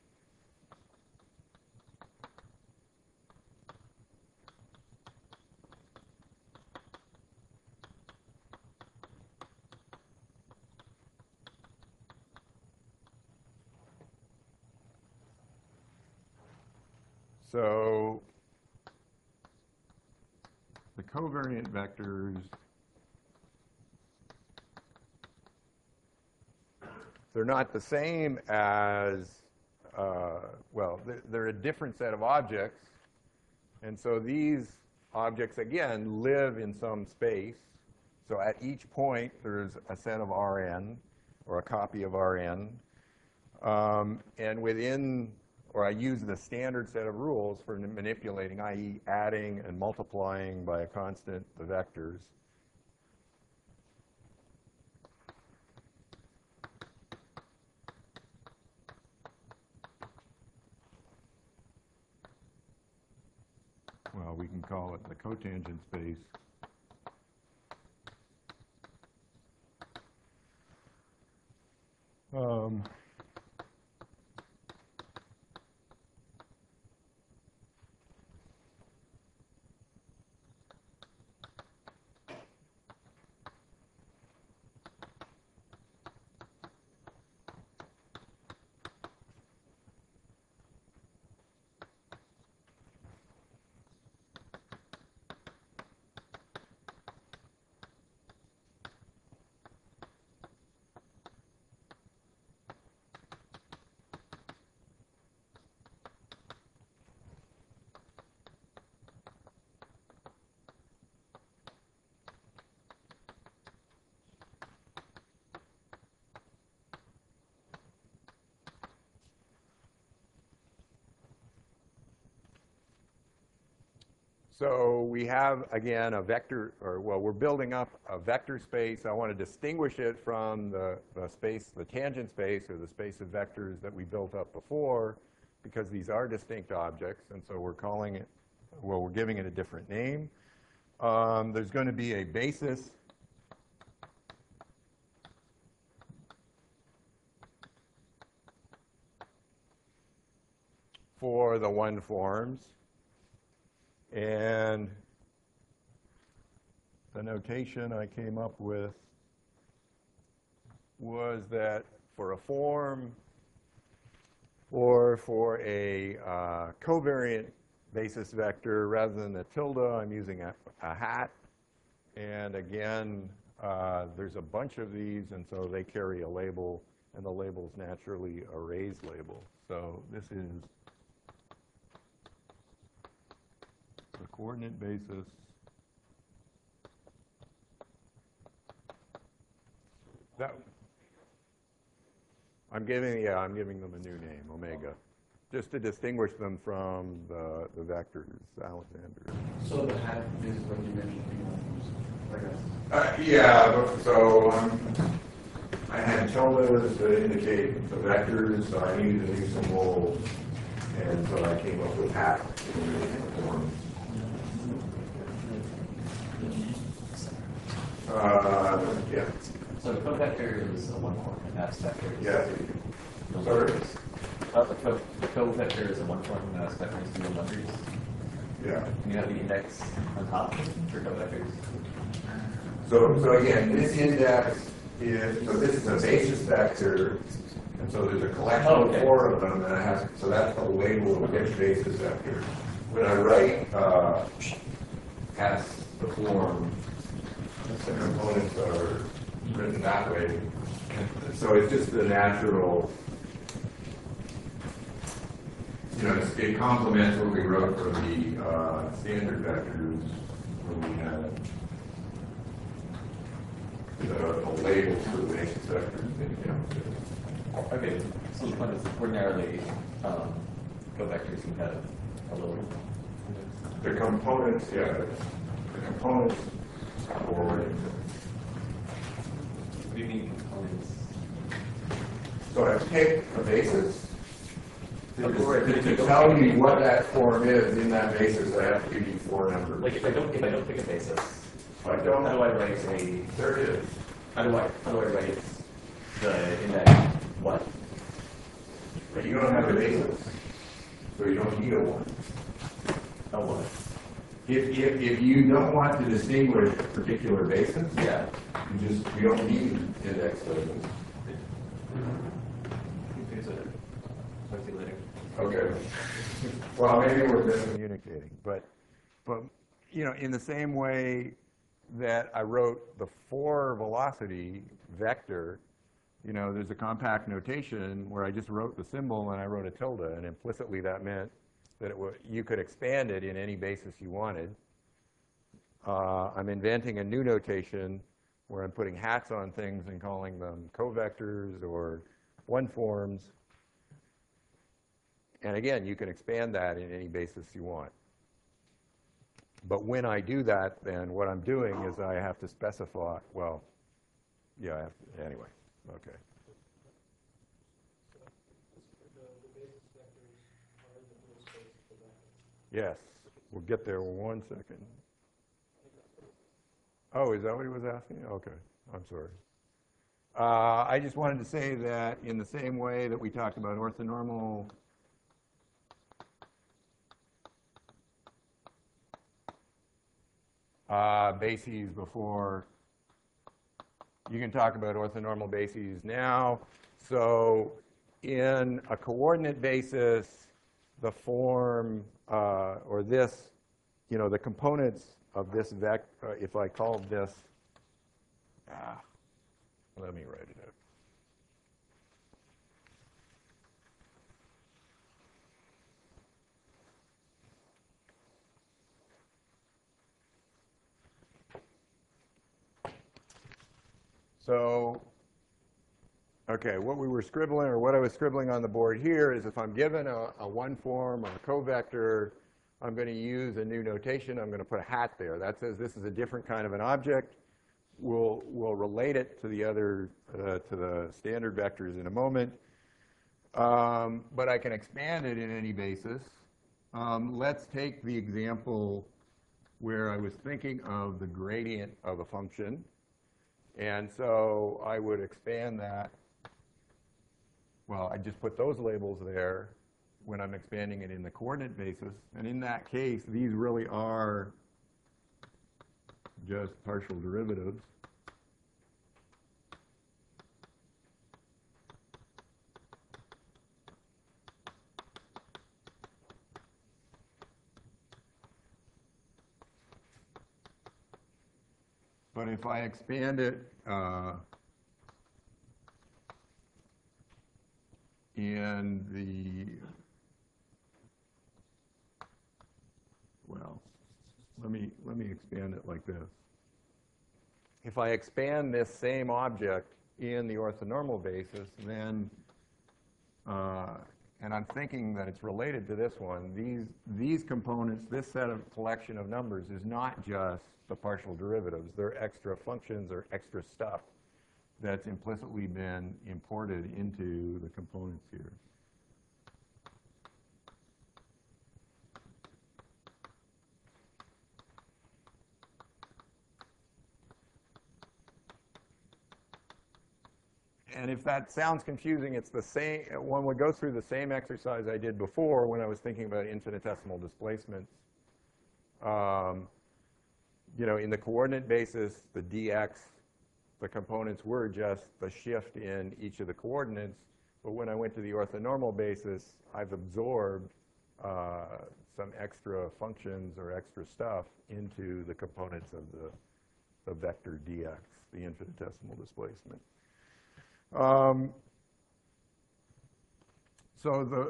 So the covariant vectors, they're not the same as, uh, well, they're, they're a different set of objects. And so these objects, again, live in some space. So at each point, there's a set of Rn, or a copy of Rn. Um, and within or I use the standard set of rules for manipulating, that is adding and multiplying by a constant the vectors. Well, we can call it the cotangent space. Um, So we have, again, a vector, or well, we're building up a vector space. I want to distinguish it from the, the space, the tangent space, or the space of vectors that we built up before, because these are distinct objects, and so we're calling it, well, we're giving it a different name. Um, there's going to be a basis for the one forms. And the notation I came up with was that for a form or for a uh, covariant basis vector, rather than a tilde, I'm using a, a hat. And again, uh, there's a bunch of these, and so they carry a label, and the label is naturally a raised label. So this is the coordinate basis that I'm giving, yeah, I'm giving them a new name, omega, just to distinguish them from the, the vectors, Alexander. So the hat is what you mentioned, I guess. Uh, yeah, so um, I had tildes to indicate the vectors, so I needed a new symbol, and so I came up with hat in the form. Uh, yeah. So a covector is a one-form, and maps vectors. Yeah. Real Sorry? numbers. Uh, the co- the covector is a one-form, and maps vectors to real numbers. Yeah. And you have the index on top for covectors. So, so again, this index is, so this is a basis vector, and so there's a collection Oh, of okay. four of them, and I have, so that's the label of which basis vector. When I write, uh, as the form, the components are written that way. So it's just the natural, you know, it's- it complements what we wrote for the, uh, standard vectors when we had the, the labels for the basis vectors in Calculus. Okay, so the point is ordinarily um, covectors can have a little. The components, yeah, the components or What do you mean components? so I take a basis. To, Okay. to, to tell you what that form is in that basis, I have to give you four numbers. Like if I don't if I don't pick a basis, If I how don't, do I write a there it is. how do I how do I write the index what? But you don't have a basis, so you don't need a one. A what? If, if, if you don't want to distinguish a particular basis, Yeah. you just, you don't need index labels. Talk to you later. Okay. Well, maybe we're miscommunicating, but, but, you know, in the same way that I wrote the four velocity vector, you know, there's a compact notation where I just wrote the symbol and I wrote a tilde, and implicitly that meant that it would, you could expand it in any basis you wanted. Uh, I'm inventing a new notation where I'm putting hats on things and calling them covectors or one forms. And again, you can expand that in any basis you want. But when I do that, then what I'm doing is I have to specify, well, yeah, I have to, anyway, okay. Yes, we'll get there in one second. Oh, is that what he was asking? Okay, I'm sorry. Uh, I just wanted to say that in the same way that we talked about orthonormal uh, bases before, you can talk about orthonormal bases now. So in a coordinate basis, the form, uh, or this, you know, the components of this vector, uh, if I called this, ah, let me write it out. So, okay, what we were scribbling, or what I was scribbling on the board here is if I'm given a, a one form or a covector, I'm going to use a new notation. I'm going to put a hat there. That says this is a different kind of an object. We'll, we'll relate it to the other, uh, to the standard vectors in a moment. Um, but I can expand it in any basis. Um, let's take the example where I was thinking of the gradient of a function. And so I would expand that. Well, I just put those labels there when I'm expanding it in the coordinate basis. And in that case, these really are just partial derivatives. But if I expand it uh, in the, well, let me, let me expand it like this. If I expand this same object in the orthonormal basis, then, uh, and I'm thinking that it's related to this one, these, these components, this set of collection of numbers is not just the partial derivatives. They're extra functions or extra stuff that's implicitly been imported into the components here. and if that sounds confusing, it's the same, one would go through the same exercise I did before when I was thinking about infinitesimal displacements. Um, you know, in the coordinate basis, the dx, the components were just the shift in each of the coordinates. But when I went to the orthonormal basis, I've absorbed uh, some extra functions or extra stuff into the components of the, the vector dx, the infinitesimal displacement. Um, so the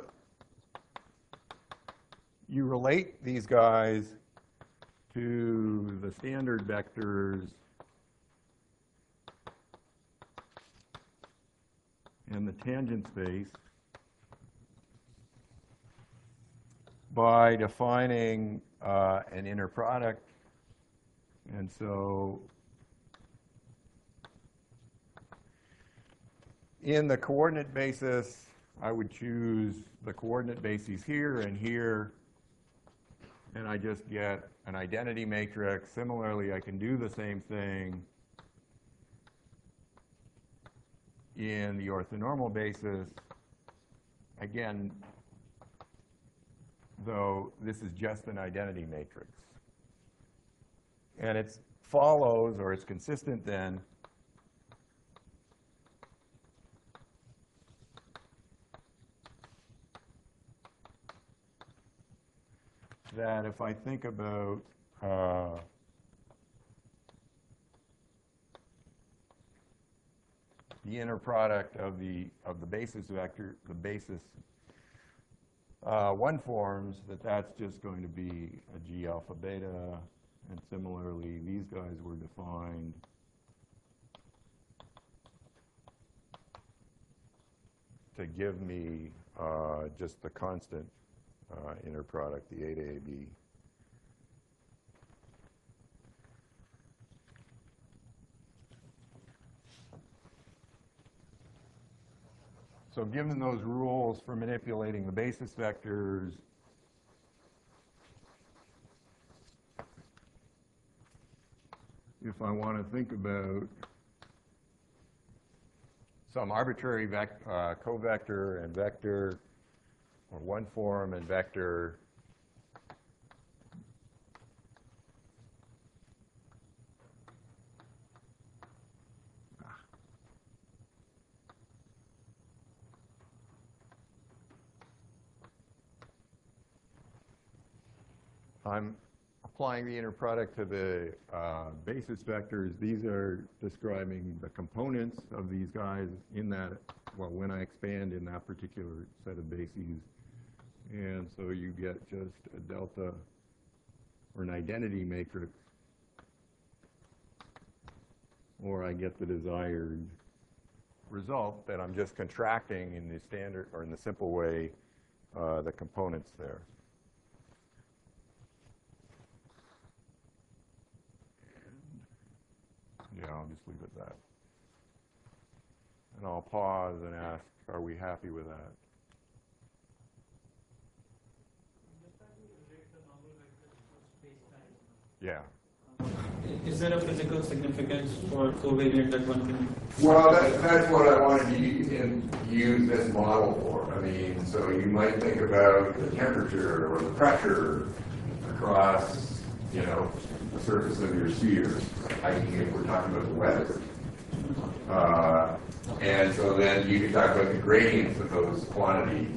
you relate these guys to the standard vectors and the tangent space by defining uh, an inner product. And so in the coordinate basis, I would choose the coordinate bases here and here, and I just get an identity matrix. Similarly, I can do the same thing in the orthonormal basis. Again, though, this is just an identity matrix. And it follows, or it's consistent then, that if I think about uh, the inner product of the of the basis vector, the basis uh, one forms, that that's just going to be a G alpha beta, and similarly these guys were defined to give me uh, just the constant Uh, inner product, the eight A B. So given those rules for manipulating the basis vectors, if I want to think about some arbitrary vec uh, covector and vector, or one form and vector, I'm applying the inner product to the uh, basis vectors. These are describing the components of these guys in that, well, when I expand in that particular set of bases. And so you get just a delta or an identity matrix, or I get the desired result that I'm just contracting in the standard, or in the simple way, uh, the components there. And yeah, I'll just leave it at that. And I'll pause and ask, are we happy with that? Yeah. Is there a physical significance for covariant that one can? Well, that, that's what I wanted to use, in, use this model for. I mean, so you might think about the temperature or the pressure across, you know, the surface of your sphere, that is, if we're talking about the weather. Uh, and so then you can talk about the gradients of those quantities.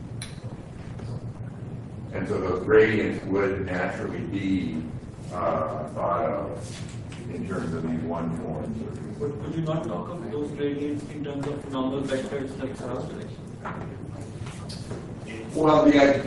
And so those gradients would naturally be uh, thought of in terms of these one forms. But could you not talk of those gradients in terms of normal vectors themselves? Well, the idea,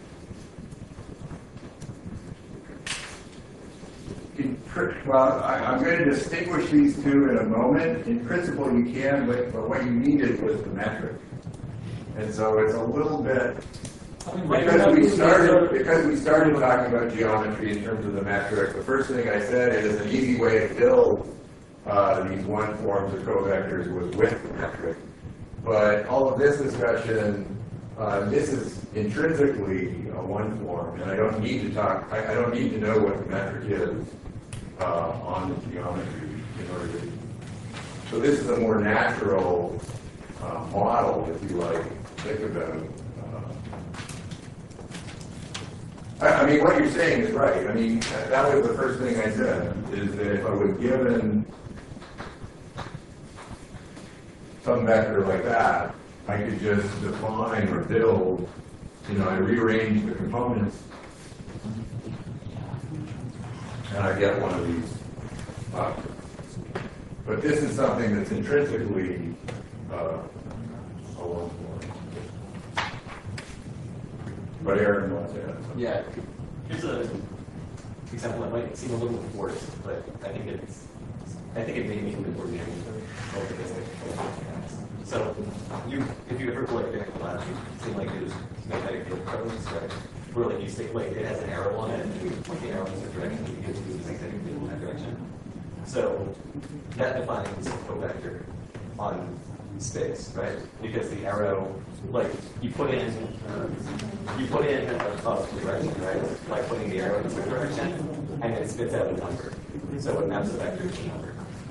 in, well, I, I'm going to distinguish these two in a moment. In principle, you can, but, but what you needed was the metric. And so it's a little bit, I mean, because we started, because we started talking about geometry in terms of the metric, the first thing I said is an easy way to build uh, these one forms of covectors was with the metric. But all of this discussion, uh, this is intrinsically a one form, and I don't need to talk, I, I don't need to know what the metric is uh, on the geometry in order to So this is a more natural uh, model, if you like, think about. Uh, I, I mean, what you're saying is right. I mean, that, that was the first thing I said, is that if I was given some vector like that, I could just define or build, you know, I rearrange the components, and I get one of these objects. But this is something that's intrinsically uh, a one form. But Aaron wants to add something. Yeah, here's a example that might seem a little forced, but I think it's, I think it may be important. So, you, if you ever like in a class, you seem like there's magnetic field codes, right? Where like you stick, like it has an arrow on it, and you point the arrow in a direction, you get to the magnetic field in that direction. So that defines a vector on space, right? Because the arrow, like you put in, uh, you put in a, a direction, right? By putting the arrow in a direction, and it spits out a number. So it maps a vector to a number.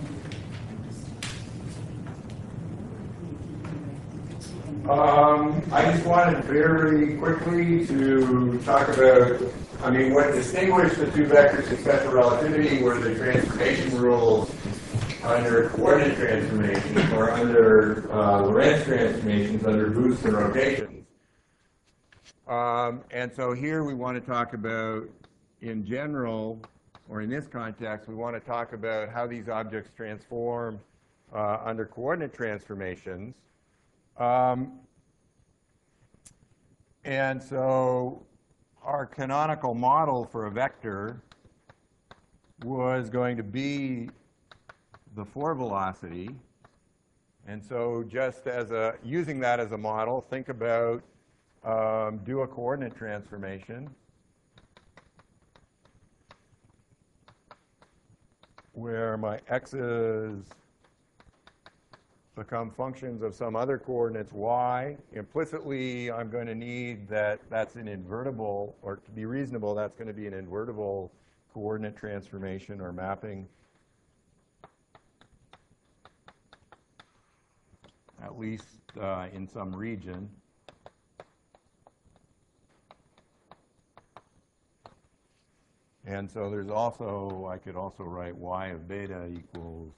Um, I just wanted very quickly to talk about, I mean, what distinguished the two vectors in special relativity were the transformation rules under coordinate transformations or under uh, Lorentz transformations under boosts and rotations. Um, and so here we want to talk about, in general, or in this context, we want to talk about how these objects transform uh, under coordinate transformations. Um, and so our canonical model for a vector was going to be the four velocity. And so just as a, using that as a model, think about, um, do a coordinate transformation where my x's become functions of some other coordinates y. Implicitly, I'm going to need that that's an invertible, or to be reasonable, that's going to be an invertible coordinate transformation or mapping, at least uh, in some region. And so there's also, I could also write y of beta equals,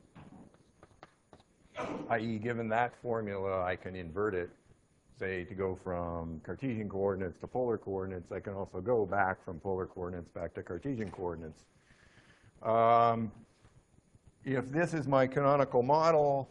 that is, given that formula, I can invert it, say, to go from Cartesian coordinates to polar coordinates. I can also go back from polar coordinates back to Cartesian coordinates. Um, if this is my canonical model,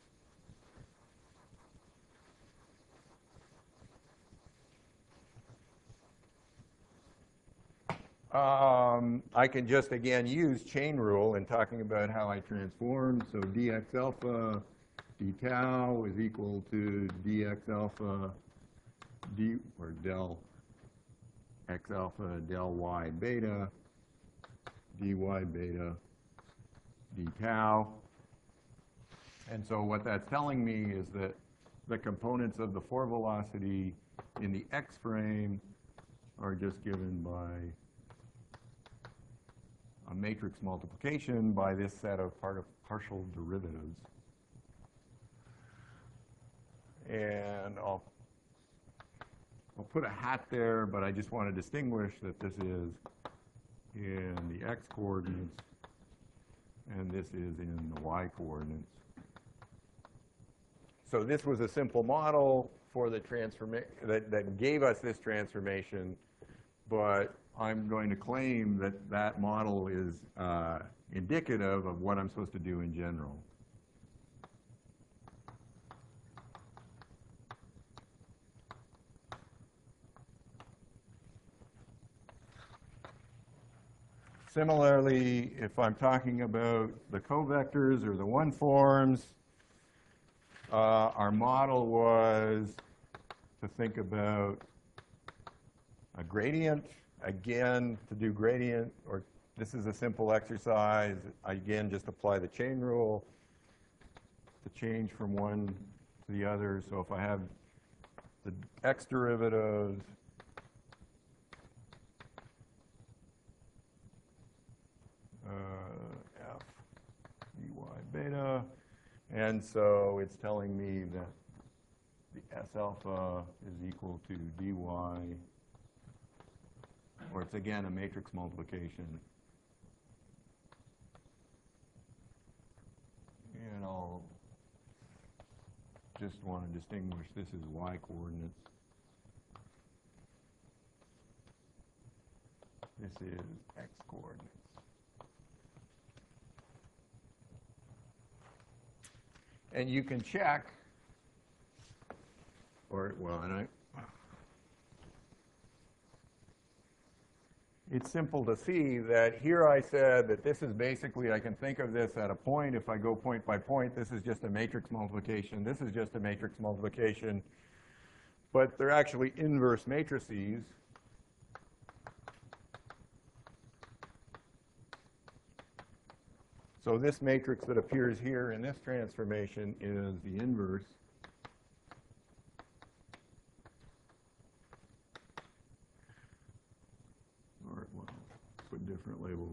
Um, I can just, again, use chain rule in talking about how I transform. So dx alpha d tau is equal to dx alpha d, or del x alpha del y beta dy beta d tau. And so what that's telling me is that the components of the four velocity in the x frame are just given by a matrix multiplication by this set of part of partial derivatives. And I'll, I'll put a hat there, but I just want to distinguish that this is in the x coordinates and this is in the y coordinates. So this was a simple model for the transformation that, that gave us this transformation, but I'm going to claim that that model is uh, indicative of what I'm supposed to do in general. Similarly, if I'm talking about the covectors or the one forms, uh, our model was to think about a gradient. Again, to do gradient, or this is a simple exercise, I again just apply the chain rule to change from one to the other. So if I have the x derivatives, uh, f dy beta, And so it's telling me that the S alpha is equal to dy, or it's again a matrix multiplication. And I'll just want to distinguish this is y coordinates. This is x coordinates. And you can check, or, well, and I, it's simple to see that here I said that this is basically, I can think of this at a point. If I go point by point, this is just a matrix multiplication. This is just a matrix multiplication. But they're actually inverse matrices. So this matrix that appears here in this transformation is the inverse. Or, well, put different labels.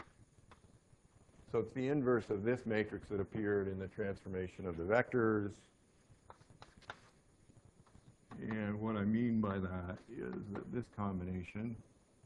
So it's the inverse of this matrix that appeared in the transformation of the vectors. And what I mean by that is that this combination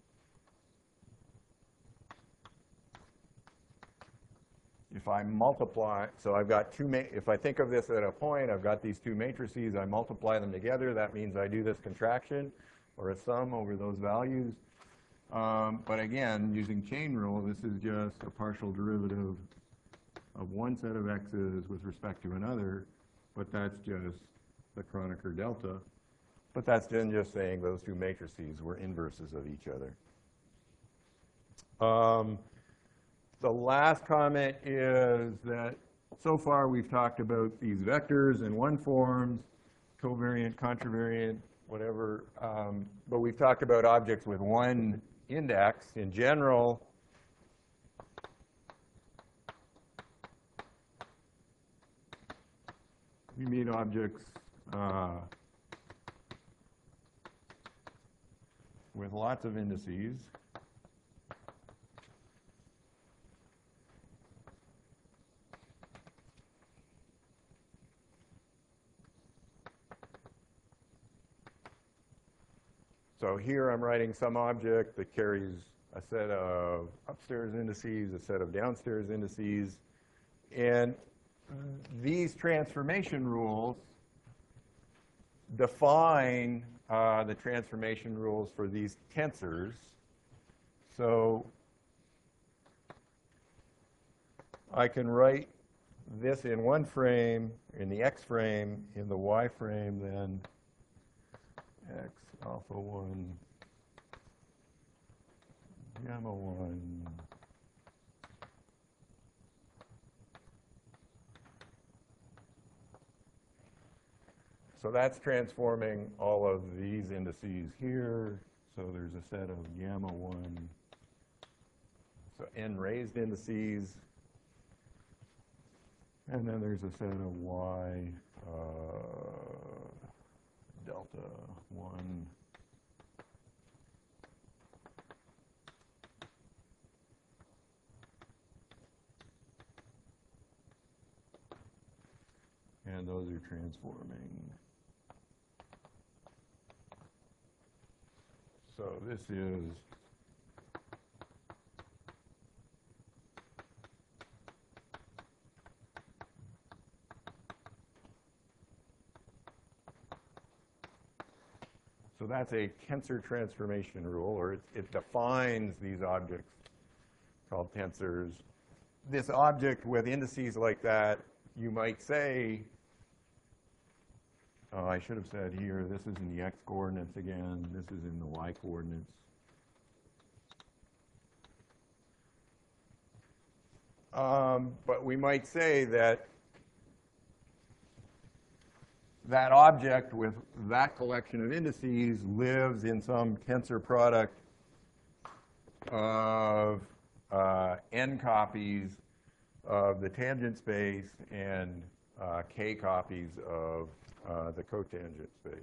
if I multiply, so I've got two, ma if I think of this at a point, I've got these two matrices, I multiply them together, that means I do this contraction, or a sum over those values. Um, but again, using chain rule, this is just a partial derivative of one set of x's with respect to another, but that's just the Kronecker delta. But that's then just saying those two matrices were inverses of each other. Um, The last comment is that so far we've talked about these vectors in one forms, covariant, contravariant, whatever, um, but we've talked about objects with one index in general. We mean objects uh, with lots of indices. So here I'm writing some object that carries a set of upstairs indices, a set of downstairs indices, and these transformation rules define uh, the transformation rules for these tensors. So I can write this in one frame, in the x frame, in the y frame, then x alpha one, gamma one, so that's transforming all of these indices here. So there's a set of gamma one, so n raised indices, and then there's a set of y uh, delta one. And those are transforming. So this is So that's a tensor transformation rule, or it, it defines these objects called tensors. This object with indices like that, you might say, oh, I should have said here, this is in the x coordinates again, this is in the y coordinates. Um, but we might say that that object with that collection of indices lives in some tensor product of uh, n copies of the tangent space and uh, k copies of uh, the cotangent space.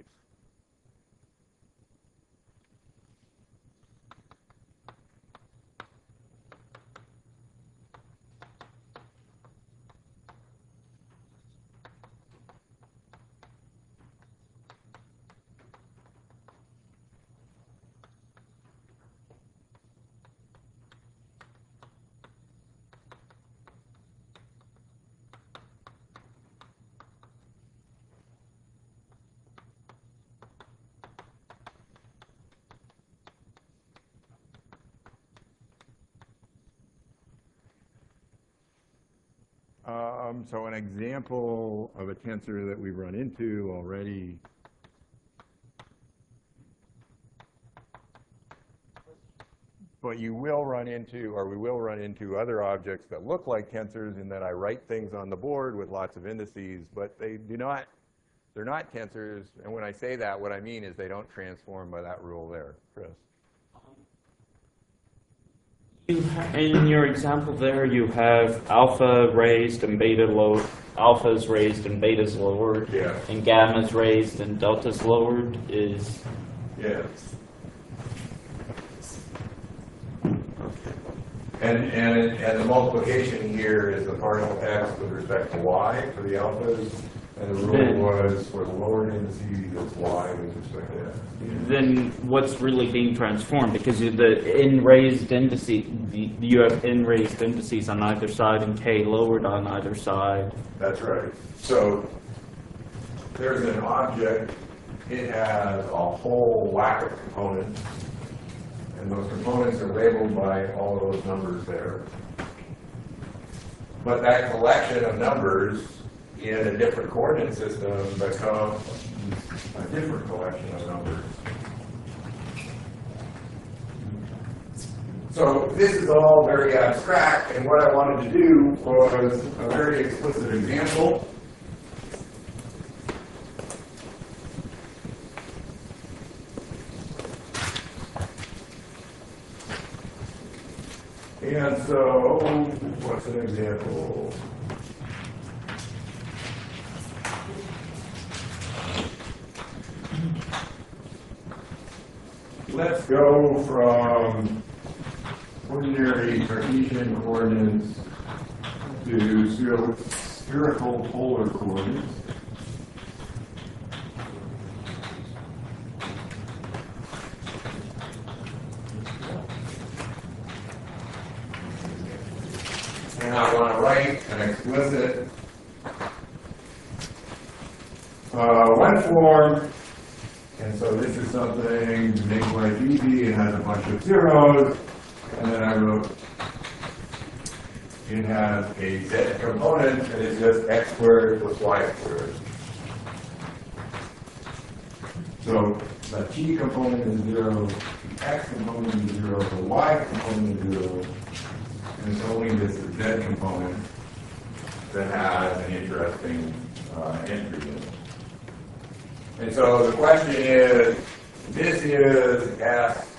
Um, so an example of a tensor that we've run into already. But you will run into, or we will run into other objects that look like tensors in that I write things on the board with lots of indices, but they do not, they're not tensors. And when I say that, what I mean is they don't transform by that rule there. Chris? You ha- in your example there, you have alpha raised and beta low. Alpha is raised and beta is lowered. Yeah. And gamma is raised and delta is lowered. Is Yes. And, and, and the multiplication here is the partial x with respect to y for the alphas, and the rule Then- was for the lower indices, it's y with respect to x. then what's really being transformed? Because you- the in raised indices, the, you have in raised indices on either side and k lowered on either side. That's right. So there's an object, it has a whole whack of components, and those components are labeled by all of those numbers there. But that collection of numbers in a different coordinate system becomes a different collection of numbers. So this is all very abstract, and what I wanted to do was a very explicit example. And so, what's an example? Let's go from ordinary Cartesian coordinates to spher- spherical polar coordinates. And I want to write an explicit uh, one form. And so this is something to make life easy. It has a bunch of zeros. And then I wrote, it has a z component that is just x squared plus y squared. So the t component is zero, the x component is zero, the y component is zero. And it's only this z component that has an interesting uh, entry in it. And so the question is, this is S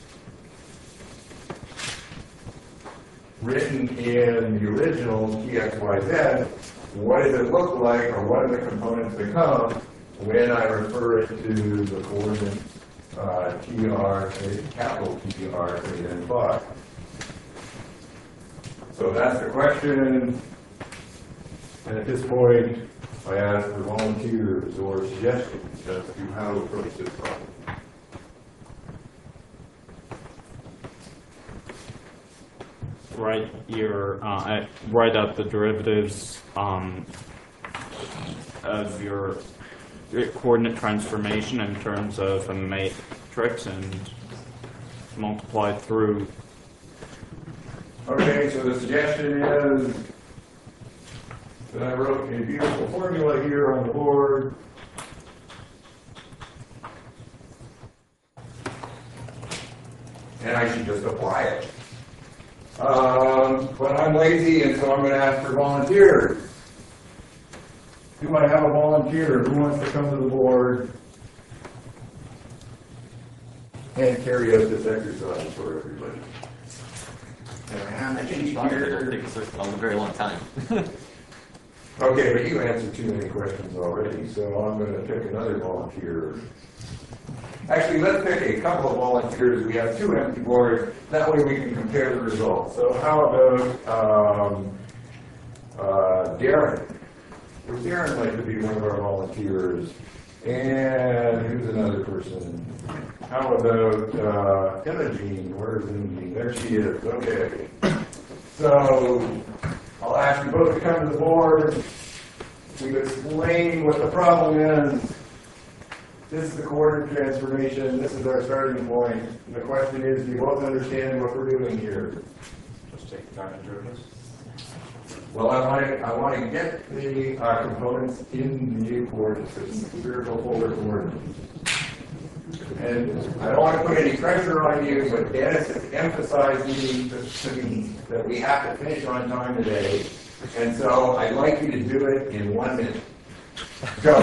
written in the original T X Y Z. What does it look like, or what do the components become when I refer it to the coordinate uh, T R, capital T R, greater than five? So that's the question. And at this point, I ask for volunteers or suggestions as to how to approach this problem. Write your uh, write out the derivatives um, of your, your coordinate transformation in terms of a matrix and multiply through. Okay, so the suggestion is that I wrote a beautiful formula here on the board. And I should just apply it. Um, but I'm lazy, and so I'm going to ask for volunteers. Do I have a volunteer who wants to come to the board and carry out this exercise for everybody? And I can try, but it'll take us a very long time. Okay, but you answered too many questions already, so I'm going to pick another volunteer. Actually, let's pick a couple of volunteers. We have two empty boards. That way we can compare the results. So how about um, uh, Darren? Would Darren like to be one of our volunteers? And who's another person? How about uh, Imogene? Where is Imogene? There she is. Okay. So I'll ask you both to come to the board. We've explained what the problem is. This is the coordinate transformation. This is our starting point. And the question is, do you both understand what we're doing here? Just take time and derivatives. Well, I want to, I want to get the uh, components in the new coordinate system, spherical polar coordinates. And I don't want to put any pressure on you, but Dennis has emphasized me, to me that we have to finish on time today. And so I'd like you to do it in one minute. Go.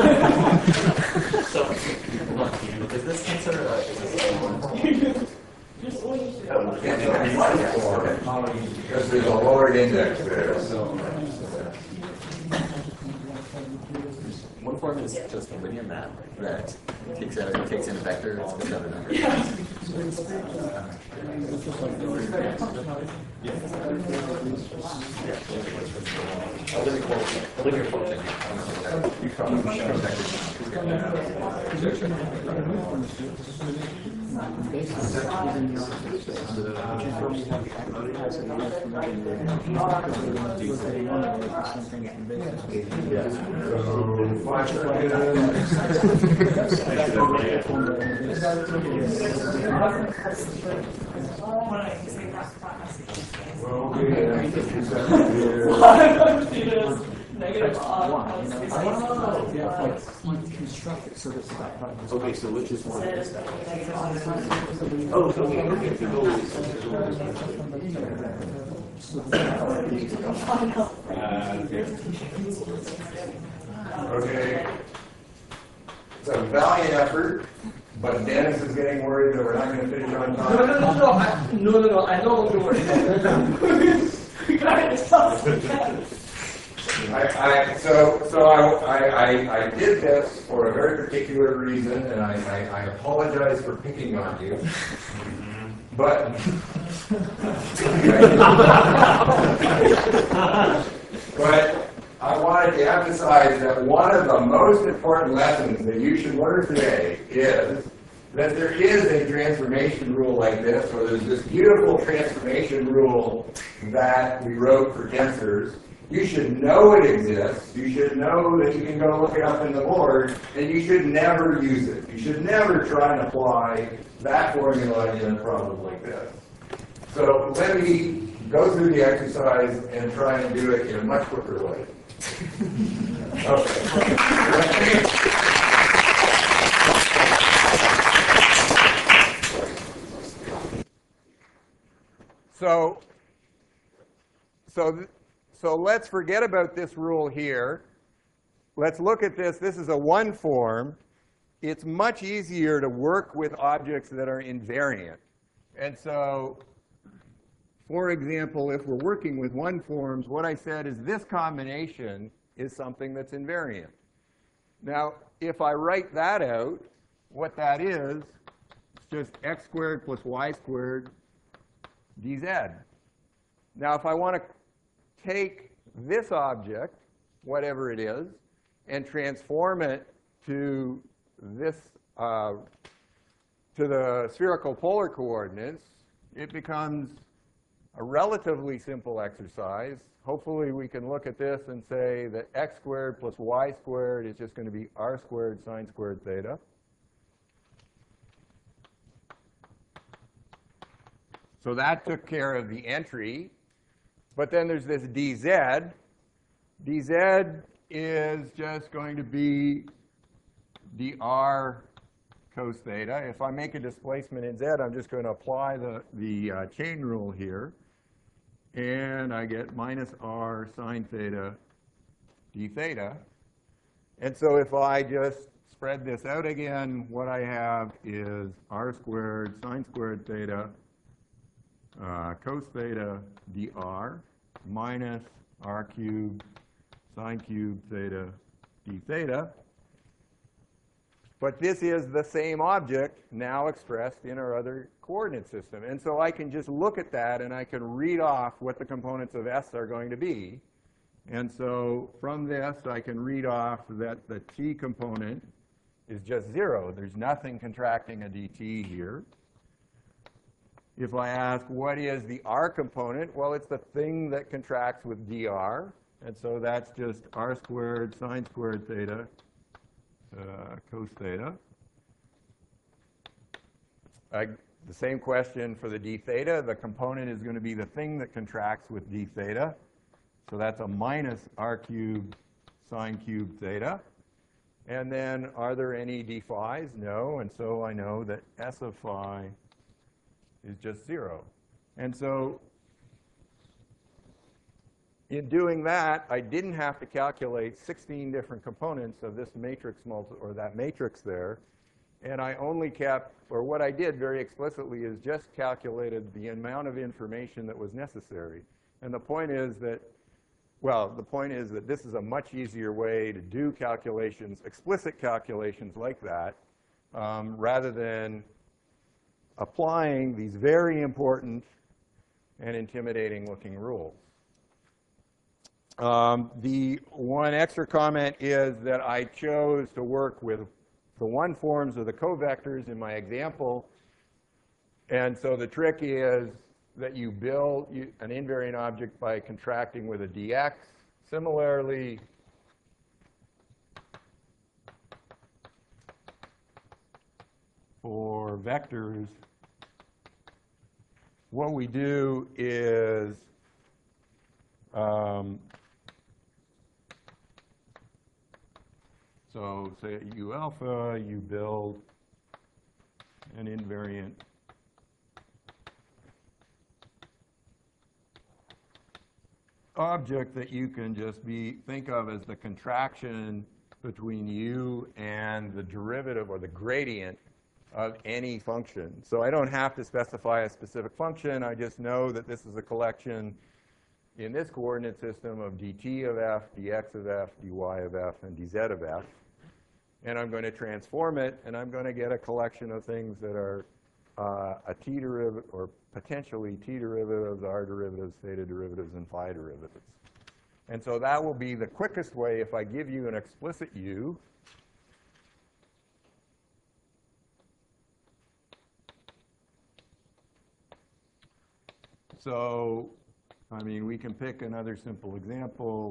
So, is this tensor, uh, is this Because there's a lowered index there. So. one form is just a linear map that takes out, takes in a vector and spits out a number. A linear function. A linear function. Okay, so which is one? Oh, okay, okay. Okay. It's a valiant effort, but Dennis is getting worried that we're not going to finish on time. No, no, no, no, I, no, no, no, I know what to worry about. I, I, so so I, I, I did this for a very particular reason, and I, I, I apologize for picking on you. But, but I wanted to emphasize that one of the most important lessons that you should learn today is that there is a transformation rule like this, or there's this beautiful transformation rule that we wrote for tensors. You should know it exists. You should know that you can go look it up in the board, and you should never use it. You should never try and apply that formula in a problem like this. So let me go through the exercise and try and do it in a much quicker way. Okay. So, so, th so let's forget about this rule here. Let's look at this. This is a one form. It's much easier to work with objects that are invariant. And so, for example, if we're working with one forms, what I said is this combination is something that's invariant. Now, if I write that out, what that is, it's just x squared plus y squared dz. Now, if I want to take this object, whatever it is, and transform it to this, uh, to the spherical polar coordinates, it becomes a relatively simple exercise. Hopefully, we can look at this and say that x squared plus y squared is just going to be r squared sine squared theta. So that took care of the entry. But then there's this dz. dz is just going to be dr cos theta. If I make a displacement in z, I'm just going to apply the, the uh, chain rule here. And I get minus r sine theta d theta. And so if I just spread this out again, what I have is r squared sine squared theta uh, cos theta dr minus r cubed sine cubed theta d theta. But this is the same object now expressed in our other coordinate system. And so I can just look at that and I can read off what the components of S are going to be. And so from this, I can read off that the t component is just zero. There's nothing contracting a dt here. If I ask what is the r component, well, it's the thing that contracts with dr. And so that's just r squared sine squared theta uh, cos theta. Uh, the same question for the d theta. The component is going to be the thing that contracts with d theta. So that's a minus r cubed sine cubed theta. And then are there any d phi's? No. And so I know that S of phi is just zero. And so in doing that, I didn't have to calculate sixteen different components of this matrix multi or that matrix there. And I only kept, or what I did very explicitly is just calculated the amount of information that was necessary. And the point is that, well, the point is that this is a much easier way to do calculations, explicit calculations like that, um, rather than applying these very important and intimidating looking rules. Um, the one extra comment is that I chose to work with the one forms of the covectors in my example. And so the trick is that you build you, an invariant object by contracting with a dx. Similarly, for vectors, what we do is um, so say at U alpha, you build an invariant object that you can just be think of as the contraction between u and the derivative or the gradient of any function. So I don't have to specify a specific function. I just know that this is a collection in this coordinate system of dt of f, dx of f, dy of f, and dz of f. And I'm going to transform it, and I'm going to get a collection of things that are uh, a t derivative, or potentially t derivatives, r derivatives, theta derivatives, and phi derivatives. And so that will be the quickest way if I give you an explicit u. So, I mean, we can pick another simple example.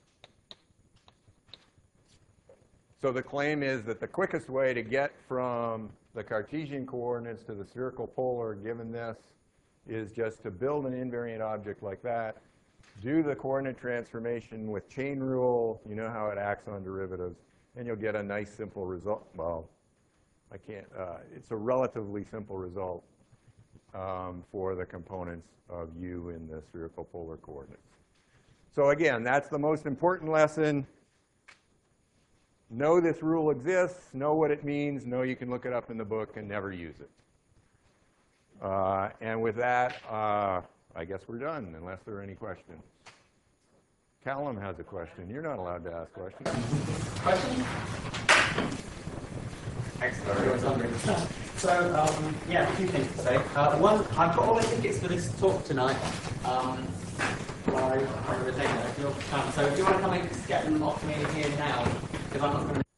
So the claim is that the quickest way to get from the Cartesian coordinates to the spherical polar given this is just to build an invariant object like that, do the coordinate transformation with chain rule. You know how it acts on derivatives, and you'll get a nice simple result. Well, I can't, uh, it's a relatively simple result um, for the components of u in the spherical polar coordinates. So again, that's the most important lesson. Know this rule exists, know what it means, know you can look it up in the book and never use it. Uh, and with that, uh, I guess we're done, unless there are any questions. Callum has a question. You're not allowed to ask questions. Question? Excellent. So, um, yeah, a few things to say. Uh, one, I've got all the tickets for this talk tonight. Um, I can't remember the date now. So if you want to come and get them off me here now, because I'm not going to